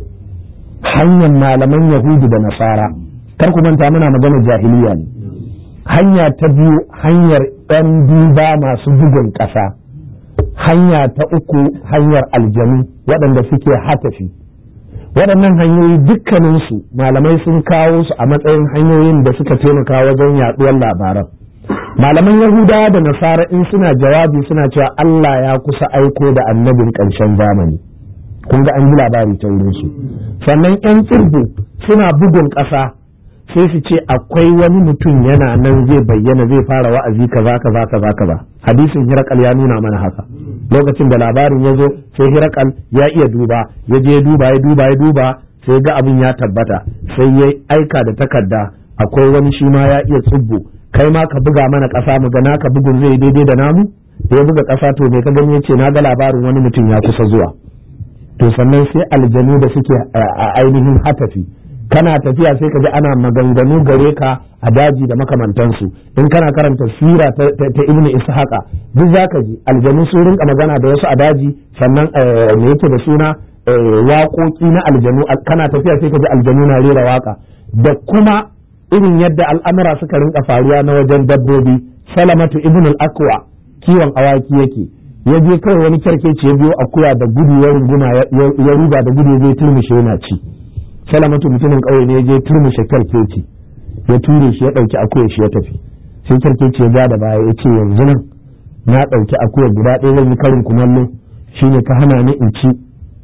Hanyar malaman Yahudu da Nasara, kar ku manta muna magana jahiliya ne. Hanya ta biyu hanyar ɗan duba masu bugun ƙasa. Hanya ta uku hanyar aljanu waɗanda suke hatafi. Waɗannan hanyoyi dukkaninsu malamai sun kawo su a matsayin hanyoyin da suka taimaka wajen yaɗuwar labaran. Malaman Yahudawa da Nasara in suna jawabi suna cewa Allah ya kusa aiko da annabin ƙarshen zamani. Kun ga an ji labari ta wurin su. Sannan ƴan tsirbu suna bugun ƙasa sai su ce akwai wani mutum yana nan zai bayyana zai fara wa'azi kaza kaza kaza kaza. Hadisin Hirakal ya nuna mana haka. Lokacin da labarin ya zo sai Hirakal ya iya duba, ya je duba ya duba ya duba sai ga abin ya tabbata, sai ya aika da takarda akwai wani shi ma ya iya tsubbu, kai ma ka buga mana ƙasa mu ga naka bugun zai daidai da namu. Da ya buga ƙasa to me ka gani yace na ga labarin wani mutum ya kusa zuwa. To sannan sai aljanu da suke a ainihin hatafi, kana tafiya sai ka ji ana maganganu gare ka a daji da makamantansu. In kana karanta sira ta, ta, ta ibnu ishaqa duk zaka ji aljanu sun rinka magana da wasu a daji. Sannan me yake da suna waƙoƙi na aljanu, kana tafiya sai ka ji aljanu na rera waka. Da kuma irin yadda al'amura suka rinka faruwa na wajen dabbobi. Salamatu ibnu al-Aqwa kiwon awaki yake, ya je kawai wani kyarkeci ya biyo akuya da gudu ya runguma ya ruga da gudu ya je turmushe yana ci. Salamatu mutumin ƙauye ne ya je turmushe kyarkeci ya ture shi ya ɗauki akuya shi ya tafi. Sai kyarkeci ya ja da baya ya ce yanzu nan na ɗauki akuya guda ɗaya zan yi karin kumallo shine ka hana ni in ci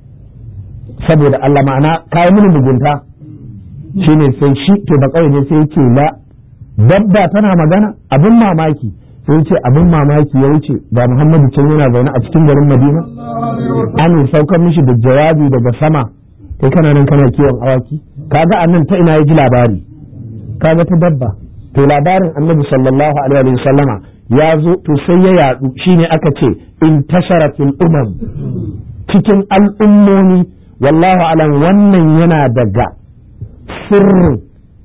saboda Allah, ma'ana kayi mini mugunta. Shine sai shi to da ƙauye ne sai ya ce la dabba tana magana, abin mamaki. Sai ya ce abin mamaki ya wuce ga Muhammadu can yana zaune a cikin garin Madina, an saukar mishi da jawabi daga sama, kai kana nan kana kiwon awaki. Kaga annan ta ina ya ji labari, kaga ta dabba. To labarin Annabi sallallahu alaihi wa sallama ya zo to sai ya yadu, shine aka ce in tashara fil umam, cikin al'ummomi. Wallahu alam wannan yana daga sirrin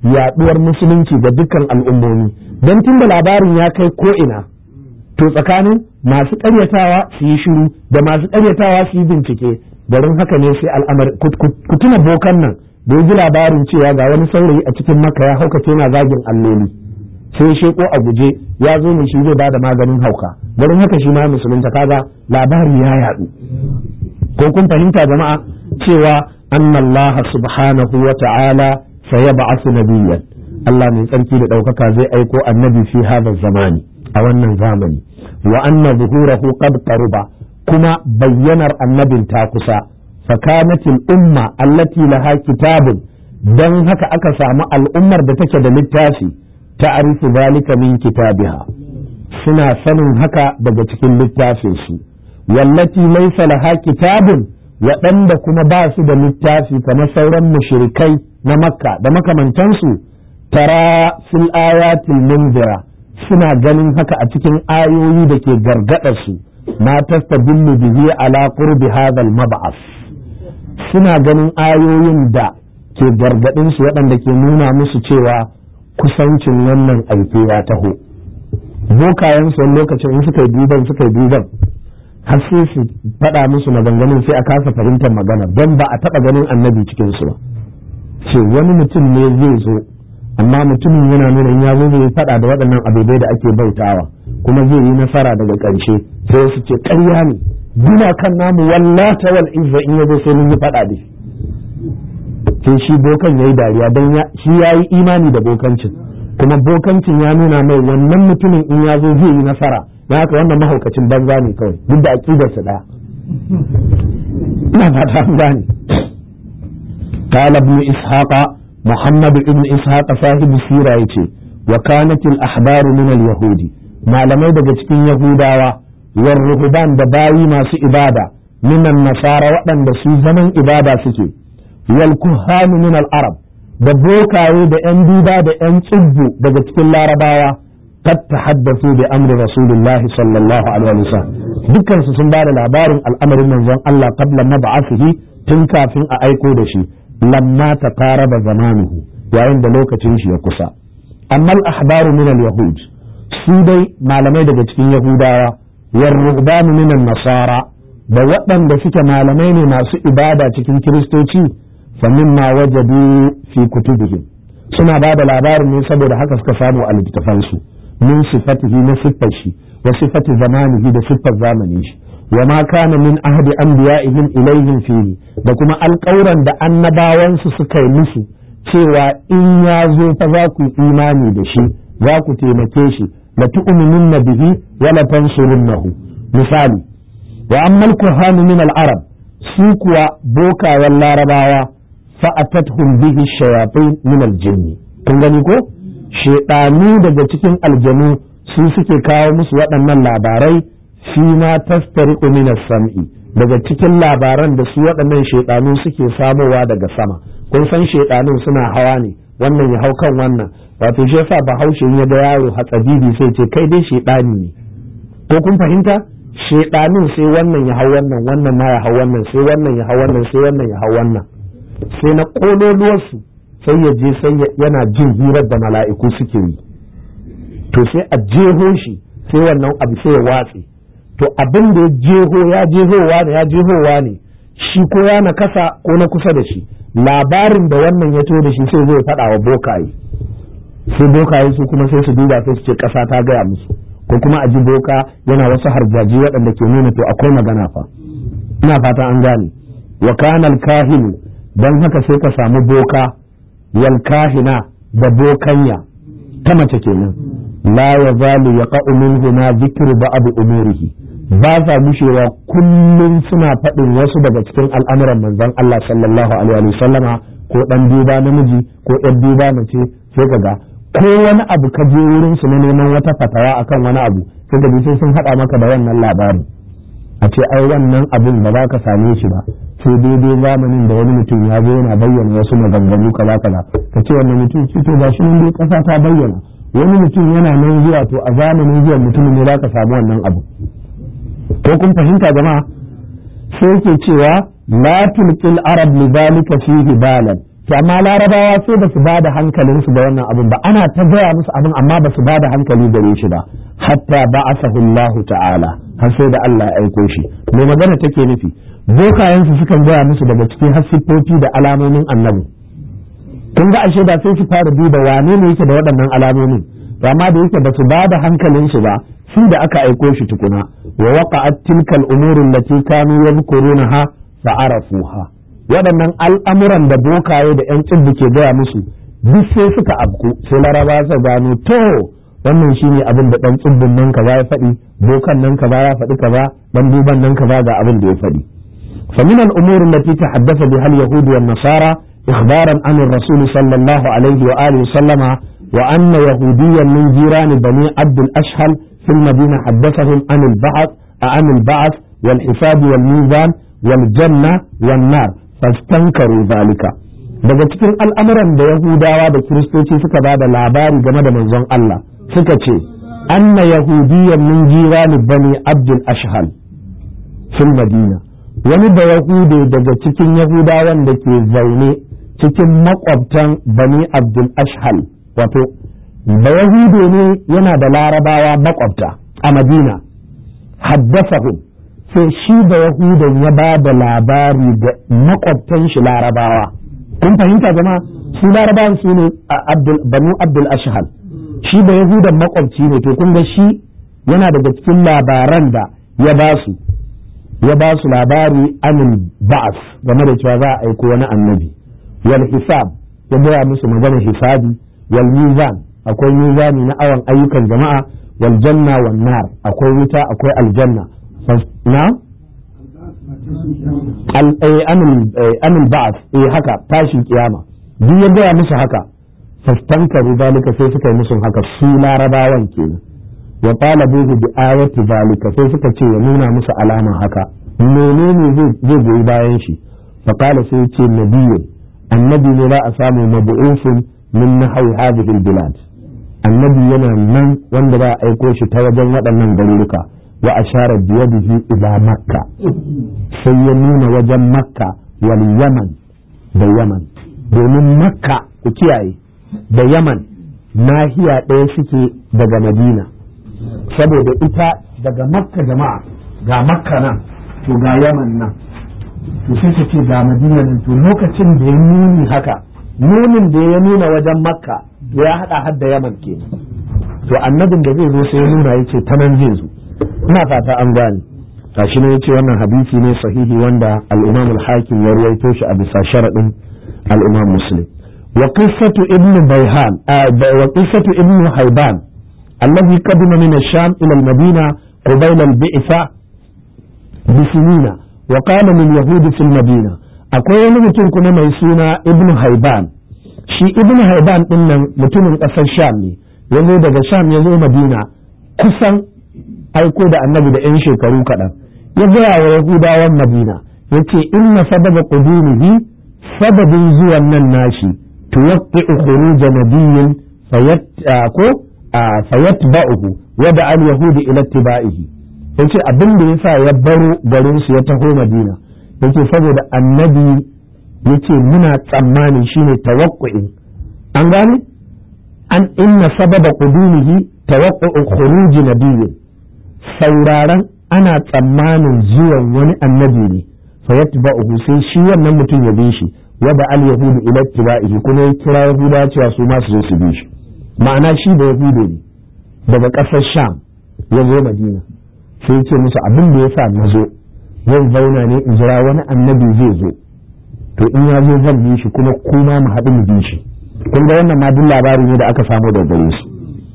yaduwar musulunci ga dukkan al'ummomi don tun da labarin ya kai ko ina to tsakanin masu ƙaryatawa su yi shiru da masu ƙaryatawa su yi bincike garin haka ne sai al'amari ku tuna bokan nan da ji labarin cewa ga wani saurayi a cikin maka ya haukace yana zagin alloli sai sheko a guje ya zo ne shi zai bada maganin hauka garin haka shi ma musulunta kaga labari ya yadu ko kun fahimta jama'a cewa annallaha subhanahu wa ta'ala sayab'athu nabiyyan Allah mai tsarki da daukaka zai aiko annabi fi hadha zamani a wannan zamani wa anna zuhurahu qad qaruba kuma bayyanar annabin ta kusa fakanatil umma allati laha kitabun dan haka aka samu al'ummar da take da littafi ta'rifu zalika min kitabiha suna sanin haka daga cikin littafin su wallati laysa laha kitabun waɗanda kuma ba su da littafi kamar sauran mushrikai na makka da makamantansu tara fil ayatil munzira suna ganin haka a cikin ayoyi da ke gargada su ma tastadillu bihi ala qurbi hadha al mab'ath suna ganin ayoyin da ke gargadin su waɗanda ke nuna musu cewa kusancin wannan aike ya taho bokayen su lokacin in suka yi duban suka yi duban har sai su faɗa musu maganganun sai a kasa fahimtar magana don ba a taɓa ganin annabi cikin su ba ce wani mutum ne zai zo amma mutumin yana nuna in ya zo zai faɗa da waɗannan abubuwa da ake bautawa kuma zai yi nasara daga ƙarshe sai su ce ƙarya ne guna kan namu wallata wal izza in yazo sai mun yi faɗa da shi sai shi bokan yayi dariya dan shi yayi imani da bokancin kuma bokancin ya nuna mai wannan mutumin in ya zo zai yi nasara dan haka wannan mahaukacin banza ne kawai duk da aqidar sa daya ina fata an gane قال ابن إسحاق محمد ابن إسحاق صاحب السيرة يتي وكانت الأحبار من اليهود ما لم يدق cikin Yahudawa والرهبان da bayi masu ibada من النصارى waɗanda su zaman ibada suke والكهان من العرب da bokaye da ‘yan duba da ‘yan tsibbu daga cikin larabawa قد تحدثوا بأمر رسول الله صلى الله عليه وسلم dukkan su sun bada labarin al'amarin manzon Allah qabla mab'athihi tun kafin a aiko da shi lamma taqaraba zamanuhu yayin da lokacin shi ya kusa amma al-ahbaru min al-yahud su dai malamai daga cikin yahudawa war ruhban min an-nasara da waɗanda suke malamai ne masu ibada cikin kiristoci fa mimma wajadu fi kutubihim suna bada labarin ne saboda haka suka samu a littafan su min sifatihi na siffar shi wa sifati zamanihi da siffar zamanin shi wa ma kana min ahdi anbiya'ihim ilayhim fihi da kuma alƙawran da annabawansu suka yi musu cewa in ya zo fa za ku imani da shi za ku taimake shi la tu'minunna bihi wa la tansurunnahu misali wa amma al-kuhanu min al-arab su kuwa bokayen larabawa fa atathum bihi shayatin min al-jinni kun gani ko shedanu daga cikin aljanu su suke kawo musu waɗannan labarai fi ma tastariqu min as-sam'i daga cikin labaran da su waɗannan shedanu suke samowa daga sama kun san shedanun suna hawa ne wannan ya hau kan wannan wato shi yasa bahaushe ya ga yaro hatsabibi sai ce kai dai shedani ne ko kun fahimta shedanun sai wannan ya hau wannan wannan ma ya hau wannan sai wannan ya hau wannan sai wannan ya hau wannan sai na kololuwarsu sai ya je sai yana jin hirar da mala'iku suke yi to sai a jeho shi sai wannan abu sai ya watse to abin da ya jeho ya jehowa ne ya jehowa ne shi ko ya na kasa ko na kusa da shi labarin da wannan ya to da shi sai zai faɗa wa bokaye sai bokaye su kuma sai su duba sai su ce ƙasa ta gaya musu ko kuma a ji boka yana wasu harjaji waɗanda ke nuna to akwai magana fa ina fata an gane wa kana al-kahinu dan haka sai ka samu boka wal kahina da bokanya ta mace kenan la yazalu yaqa'u minhu ma dhikru ba'd umurihi ba sa gushewa kullum suna faɗin wasu daga cikin al'amuran manzon Allah sallallahu alaihi wa sallama ko dan duba namiji ko ɗan duba mace sai kaga ko wani abu ka je wurin su na neman wata fatawa akan wani abu sai ka sai sun haɗa maka da wannan labarin a ce ai wannan abin ba za ka same shi ba sai daidai zamanin da wani mutum ya zo yana bayyana wasu maganganu kaza kaza ka ce wannan mutum ce to ga shi nan dai ƙasa ta bayyana wani mutum yana nan zuwa to a zamanin zuwan mutumin ne za ka samu wannan abu ko kun fahimta jama'a sai yake cewa la tulqil arab li zalika fihi balan to amma larabawa sai ba su ba da hankalinsu da wannan abin ba, ana ta gaya musu abin amma ba su ba da hankali gare shi ba, hatta ba'athahu Allah ta'ala, har sai da Allah ya aiko shi. Me magana take nufi? Bokayensu sukan gaya musu daga cikin hasiffofi da alamomin annabi. Kun ga ashe da sai su fara duba wane ne yake da waɗannan alamomin, to amma da yake ba su ba da hankalin shi ba, shi da aka aiko shi tukuna. Wa waqa'at tilkal umuri allati kanu yadhkurunaha fa'arafuha. Waɗannan al'amuran da bokaye da ‘yan tsibbi ke gaya musu duk sai suka abku, sai laraba su gano to wannan shi ne abin da ɗan tsibbin nan kaza ya faɗi, bokan nan kaza ya faɗi kaza, ɗan duban nan kaza ga abin da ya faɗi. فمن الأمور التي تحدث بها اليهود والنصارى إخبارا عن الرسول صلى الله عليه وآله وسلم وأن يهوديا من جيران بني عبد الأشهل في المدينة حدثهم عن البعث عن البعث والحساب والميزان والجنة والنار fastankaru zalika. Daga cikin al'amuran da Yahudawa da Kiristoci suka ba da labari game da manzon Allah suka ce anna yahudiyyan min jirani bani Abdul Ashhal fil Madina, wani da Yahude daga cikin Yahudawan da ke zaune cikin makwabtan bani Abdul Ashhal, wato da Yahude ne yana da larabawa makwabta a Madina, haddasahum sai shi da Yahudan ya ba da labari da makwabtan shi larabawa. Kun fahimta jama'a, su larabawan su ne banu Abdul Ashhal, shi da Yahudan makwabci ne, to kun ga shi yana daga cikin labaran da ya ba su ya ba su labari anin ba'as game da cewa za a aiko wani annabi, wal hisab ya gaya musu maganar hisabi, wal mizan akwai mizani na awan ayyukan jama'a, wal janna wan nar akwai wuta akwai aljanna na amin ba'as eh haka tashin kiyama duk ya gaya musu haka. fastankaru zalika sai suka yi musu haka su larabawan kenan. wa talabuhu bi ayati zalika sai suka ce ya nuna musu alama haka, menene zai goyi bayan shi. fa qala sai ya ce nabiyyun, annabi ne za a samu mabu'ufun min nahwi hadhihi albilad, annabi yana nan wanda za a aiko shi ta wajen waɗannan garuruka. wa ashara biyadihi ila makka, sai ya nuna wajen makka wal yaman da yaman, domin makka ku kiyaye da yaman nahiya ɗaya suke daga madina, saboda ita daga makka jama'a ga makka nan to ga yaman nan, to sai ka ce ga madina nan, to lokacin da ya nuni haka nunin da ya nuna wajen makka ya hada har da yaman kenan, to annabin da zai zo sai ya nuna yace ta nan zai zo. ina fata an gane. gashi ne yace wannan hadisi ne sahihi wanda al-Imam al-Hakim ya rawaito shi a bisa sharadin al-Imam Muslim. wa qissatu ibn Bayhan wa qissatu ibn Hayban alladhi qadima min ash-Sham ila al-Madina qabla al-bi'sa bi sinina wa qala lil yahudi fil Madina. akwai wani mutum kuma mai suna ibn Hayban, shi ibn Hayban din nan mutumin kasar Sham ne, yazo daga Sham yazo Madina kusan aiko da annabi da ‘yan shekaru kaɗan, ya gaya wa Yahudawan Madina ya ce inna sababa qudumihi, sababin zuwan nan nashi tuwaqqi'u khuruj nabiyyin ko fayatba'uhu wa da al yahudi ila ittiba'ihi. yace abin da yasa ya baro garin su ya taho Madina yace saboda annabi yace muna tsammani shine tawaqqu'in, an gane an inna sababa qudumihi tawaqqu'u khuruj nabiyyin, sauraron ana tsammanin zuwan wani annabi ne, fa yatba'uhu sai shi wannan mutum ya bi shi, wa da al yahudu ila ittiba'ihi, kuma ya kira yahuda cewa su ma su zo su bi shi. ma'ana shi da yahudu ne daga ƙasar Sham ya zo Madina, sai ce musu abin da yasa na zo zan zauna ne in jira wani annabi zai zo, to in ya zo zan bi shi kuma kuma mu haɗu mu bi shi. kun ga wannan ma duk labari ne da aka samu daga gare su.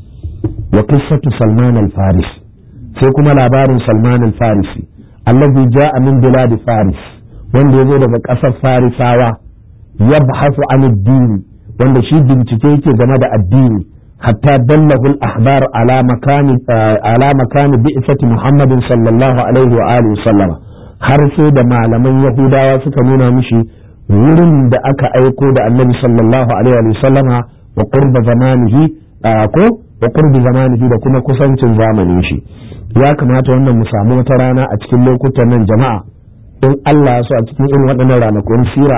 wa qissatu Salman al-Farisi, sai kuma labarin Salman al-Farisi allazi ja'a min bilad Faris, wanda yazo daga ƙasar Farisawa, yabhasu an ad-din, wanda shi bincike yake game da addini, hatta dallahu al-ahbar ala makani ala makani bi'sati Muhammadin sallallahu alaihi wa alihi sallama, har sai da malaman Yahudawa suka nuna mishi wurin da aka aiko da Annabi sallallahu alaihi wa sallama wa qurba zamanihi ko wa qurbi zamanihi da kuma kusancin zamanin shi. ya kamata wannan mu samu wata rana a cikin lokutan nan jama'a, in Allah ya so a cikin irin waɗannan ranakun sira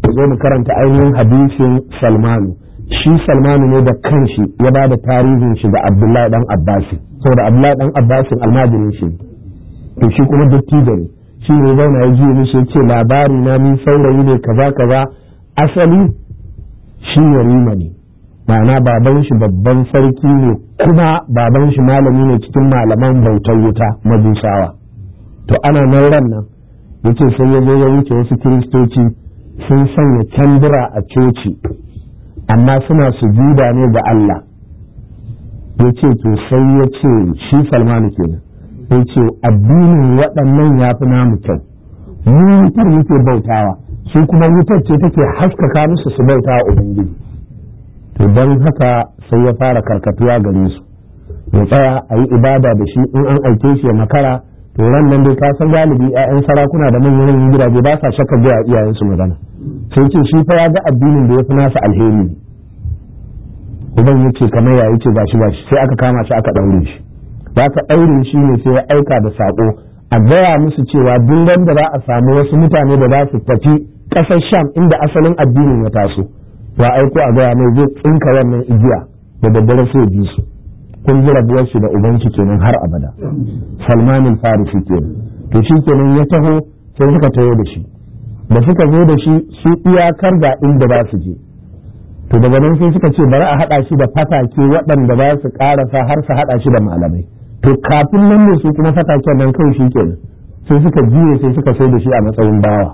zo mu karanta ainihin hadisin Salmanu. Shi Salmanu ne da kanshi ya ba da tarihin shi da Abdullahi dan Abbasi, saboda Abdullahi dan Abbasin almajirin shi to shi kuma dattijo ne, shi ne zauna ya ji mishi ya ce labari na ni saurayi ne kaza kaza, asali shi yarima ne, ma'ana baban shi babban sarki ne, kuma baban shi malami ne cikin malaman bautar wuta majusawa. To ana nan ran nan yace sai ya zo ya wuce wasu kiristoci sun sanya kyandira a coci amma suna sujuda ne ga Allah. Yace to sai ya ce shi Salmanu kenan, yace addinin waɗannan ya fi namu kyau, mu wutar muke bautawa, su kuma wutar ce take haskaka musu su bautawa Ubangiji. To don haka sai ya fara karkatuwa gare su, ya tsaya a yi ibada da shi, in an aike shi ya makara. To ran nan dai ka san galibi ƴaƴan sarakuna da manyan gidaje ba sa shakka ga iyayen su magana, sai ce shi fa ya ga addinin da ya fi nasa alheri. Uban yace kamar ya yace gashi gashi, sai aka kama shi aka daure shi. Ba ka daure shi ne sai ya aika da sako a gaya musu cewa duk da za a samu wasu mutane da za su tafi ƙasar Sham inda asalin addinin ya taso, ya aiko a gaya mai zai tsinka wannan igiya da daddare sai bi su. Kun ji rabuwar shi da ubanki kenan har abada. Salman al-Farisi kenan. To shi kenan ya taho sai suka taho da shi. Da suka zo da shi su iyakar da inda za su je. To daga nan sai suka ce bari a haɗa shi da fatake waɗanda za su ƙarasa har su haɗa shi da malamai. To kafin nan ne su kuma fataken nan kai shi kenan. Sai suka jiye sai suka sai da shi a matsayin bawa.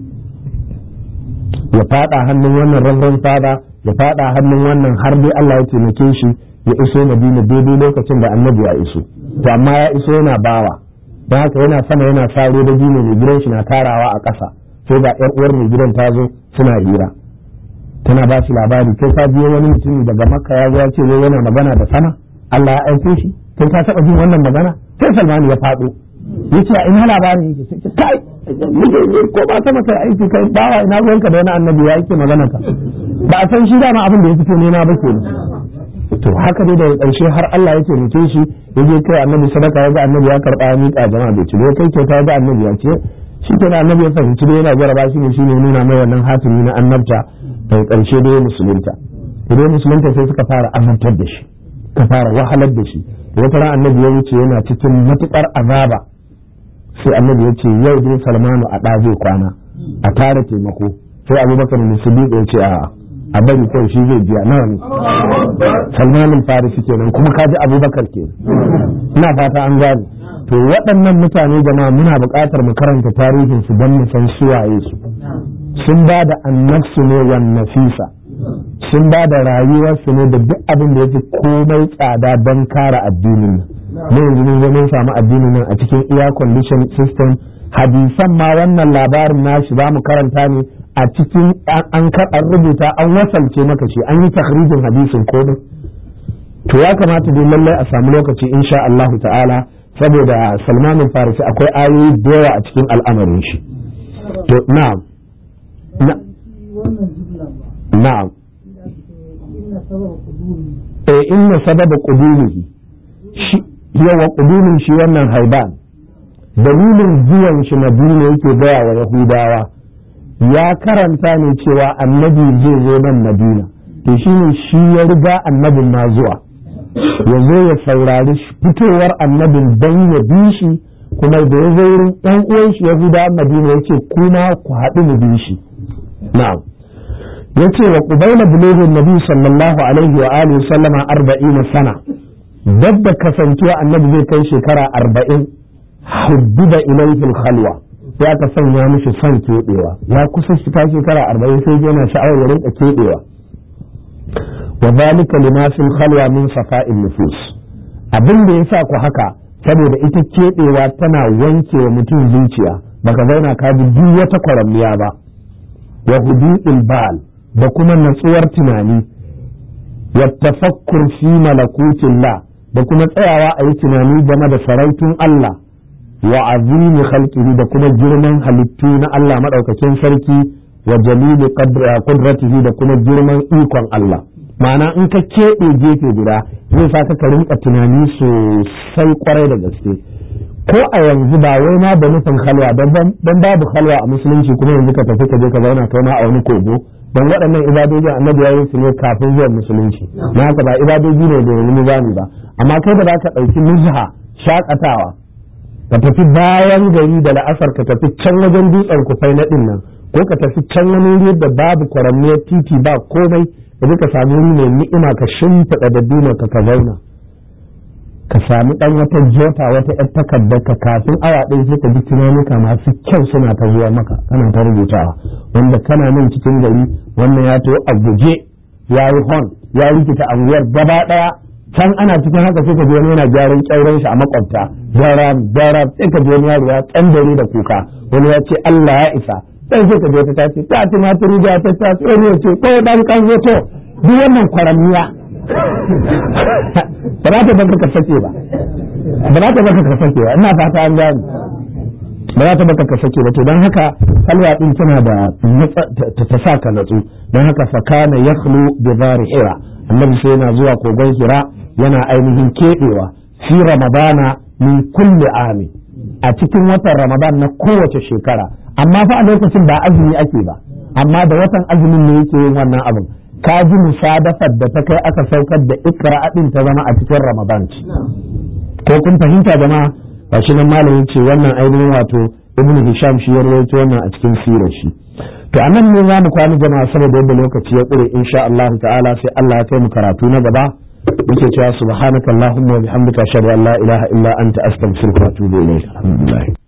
Ya faɗa hannun wannan rangon fada, ya faɗa hannun wannan har dai Allah ya taimake shi ya iso Madina daidai lokacin da Annabi ya iso. To amma ya iso yana bawa, don haka yana sama yana saro da dino mai gidan shi na tarawa a ƙasa, sai ga ƴar uwar mai gidan ta zo suna hira, tana ba shi labari, kai ka biyo wani mutum daga Makka ya zo ya ce yana magana da sama, Allah ya aike shi, kai ka taɓa jin wannan magana? Sai Salmanu ya faɗo yace ina labarin yake, sai kai ko ba sama kai aiki kai bawa, ina ruwanka da wani annabi ya yake magana ka, ba a san shi dama abin da ya fito ne na ba kenan. To haka dai daga ƙarshe har Allah ya taimake shi ya je kai annabi sadaka, ya ga annabi ya karɓa ya miƙa jama'a bai ci, kai kyauta ya ga annabi ya ce shi kenan annabi ya fahimci dai yana jaraba shi ne shi ne nuna mai wannan hatimi na annabta. Daga ƙarshe dai musulunta, dai musulunta sai suka fara azabtar da shi, ka fara wahalar da shi. Wata ran annabi ya wuce yana cikin matuƙar azaba, sai annabi ya ce yau dai Salmanu a ɗa zai kwana a tara taimako. Sai Abubakar Musulmi ya ce a'a a bari kawai shi zai biya nawa ne. Salman al-Farisi kenan, kuma kaji Abubakar kenan. Ina fata an gane. To waɗannan mutane jama'a muna buƙatar mu karanta tarihin su don mu san suwaye su. Sun ba da annafsu ne wan nafisa, sun ba da rayuwarsu ne da duk abin da yake komai tsada don kare addinin nan. Mu yanzu mun mun samu addinin nan a cikin air condition system. Hadisan ma wannan labarin nashi za mu karanta ne a cikin an an rubuta an wasalce maka shi, an yi takhrijin hadisin kodin. To ya kamata dai lallai a samu lokaci insha Allah ta'ala, saboda Salman al-Farisi akwai ayoyi da yawa a cikin al'amarin shi. To na'am na'am eh inna sababa qudumihi shi yawa qudumin shi wannan Haiban, dalilin zuwan shi Madina yake gaya wa Yahudawa, ya karanta ne cewa annabi zai zo nan Madina, to shi ne shi ya riga annabin ma zuwa, ya zo ya saurari fitowar annabin don ya bi shi, kuma da ya zo wurin ɗan uwan shi Yahudawa Madina ya ce kuma ku haɗu mu bi shi. Na'am, ya ce wa ƙubaila bulughin nabi sallallahu alaihi wa alihi sallama arba'ina sana, dabba kasancewa annabi zai kai shekara arba'in, hudduda ilaihi al-khalwa, sai aka sanya mishi son keɓewa, ya kusa shiga shekara arba'in sai yana sha'awar ya rinka keɓewa. Wa zalika lima fil khalwa min safa'il nufus, abin da yasa ku haka saboda ita keɓewa tana wanke wa mutum zuciya, baka zauna ka bi duk wata kwaramniya ba. Wa hudu'il bal, da kuma natsuwar tunani, wa tafakkur fi malakutillah, da kuma tsayawa a yi tunani game da sarautun Allah, wa azimi khalqihi, da kuma girman halittu na Allah madaukakin sarki, wa jalili qudratihi, da kuma girman ikon Allah. Ma'ana in ka keɓe gefe guda zai sa ka rinka tunani sosai kwarai da gaske, ko a yanzu ba wai ma da nufin halwa don babu halwa a musulunci kuma yanzu ka tafi ka je ka zauna kai ma a wani kogo don waɗannan ibadoji annabi ya yi su ne kafin zuwan musulunci na haka ba ibadoji ne da wani nizami ba amma kai da za ka ɗauki nuzha shakatawa ka tafi bayan gari da la'asar ka tafi can wajen dutsen kufai na ɗin nan ko ka tafi can wani wuri da babu kwaramniyar titi ba komai ka ka sami wuri mai ni'ima ka shimfiɗa da dina ka ka zauna ka sami ɗan wata jota wata ƴar takardar ka kafin awa ɗaya sai ka ji tunanuka masu kyau suna ta zuwa maka kana ta rubutawa wanda kana nan cikin gari wannan ya to a guje ya yi hon ya rikita anguwar gaba ɗaya can ana cikin haka sai ka je wani yana gyaran ƙyauren shi a makwabta gyara gyara sai ka je wani yaro ya tsandare da kuka wani ya ce Allah ya isa sai sai ka je ta tace ta tumaturi da ta ta sai ne ce ko dan kan zo to duk wannan kwaramiya ba za ta baka ka sake ba ba za ta baka ka sake ba ina fata an gani ba za ta baka ka sake ba to don haka halwa din tana da ta sa ka natsu don haka fa kana yakhlu bi dhari hira annabi sai yana zuwa kogon hira yana ainihin kebewa fi ramadana min kulli ami a cikin watan ramadan na kowace shekara amma fa a lokacin ba azumi ake ba amma da watan azumin ne yake yin wannan abin ka ji musadafar da ta kai aka saukar da ikra din ta zama a cikin ramadan ko kun fahimta jama'a ba shi nan malamin ce wannan ainihin wato ibnu hisham shi ya rawaito wannan a cikin sirar shi to anan ne za mu kwana jama'a saboda yadda lokaci ya kure insha Allah ta'ala sai Allah ya kai mu karatu na gaba muke cewa subhanakallahumma wa bihamdika ashhadu an la ilaha illa anta astaghfiruka wa atubu ilayk alhamdulillah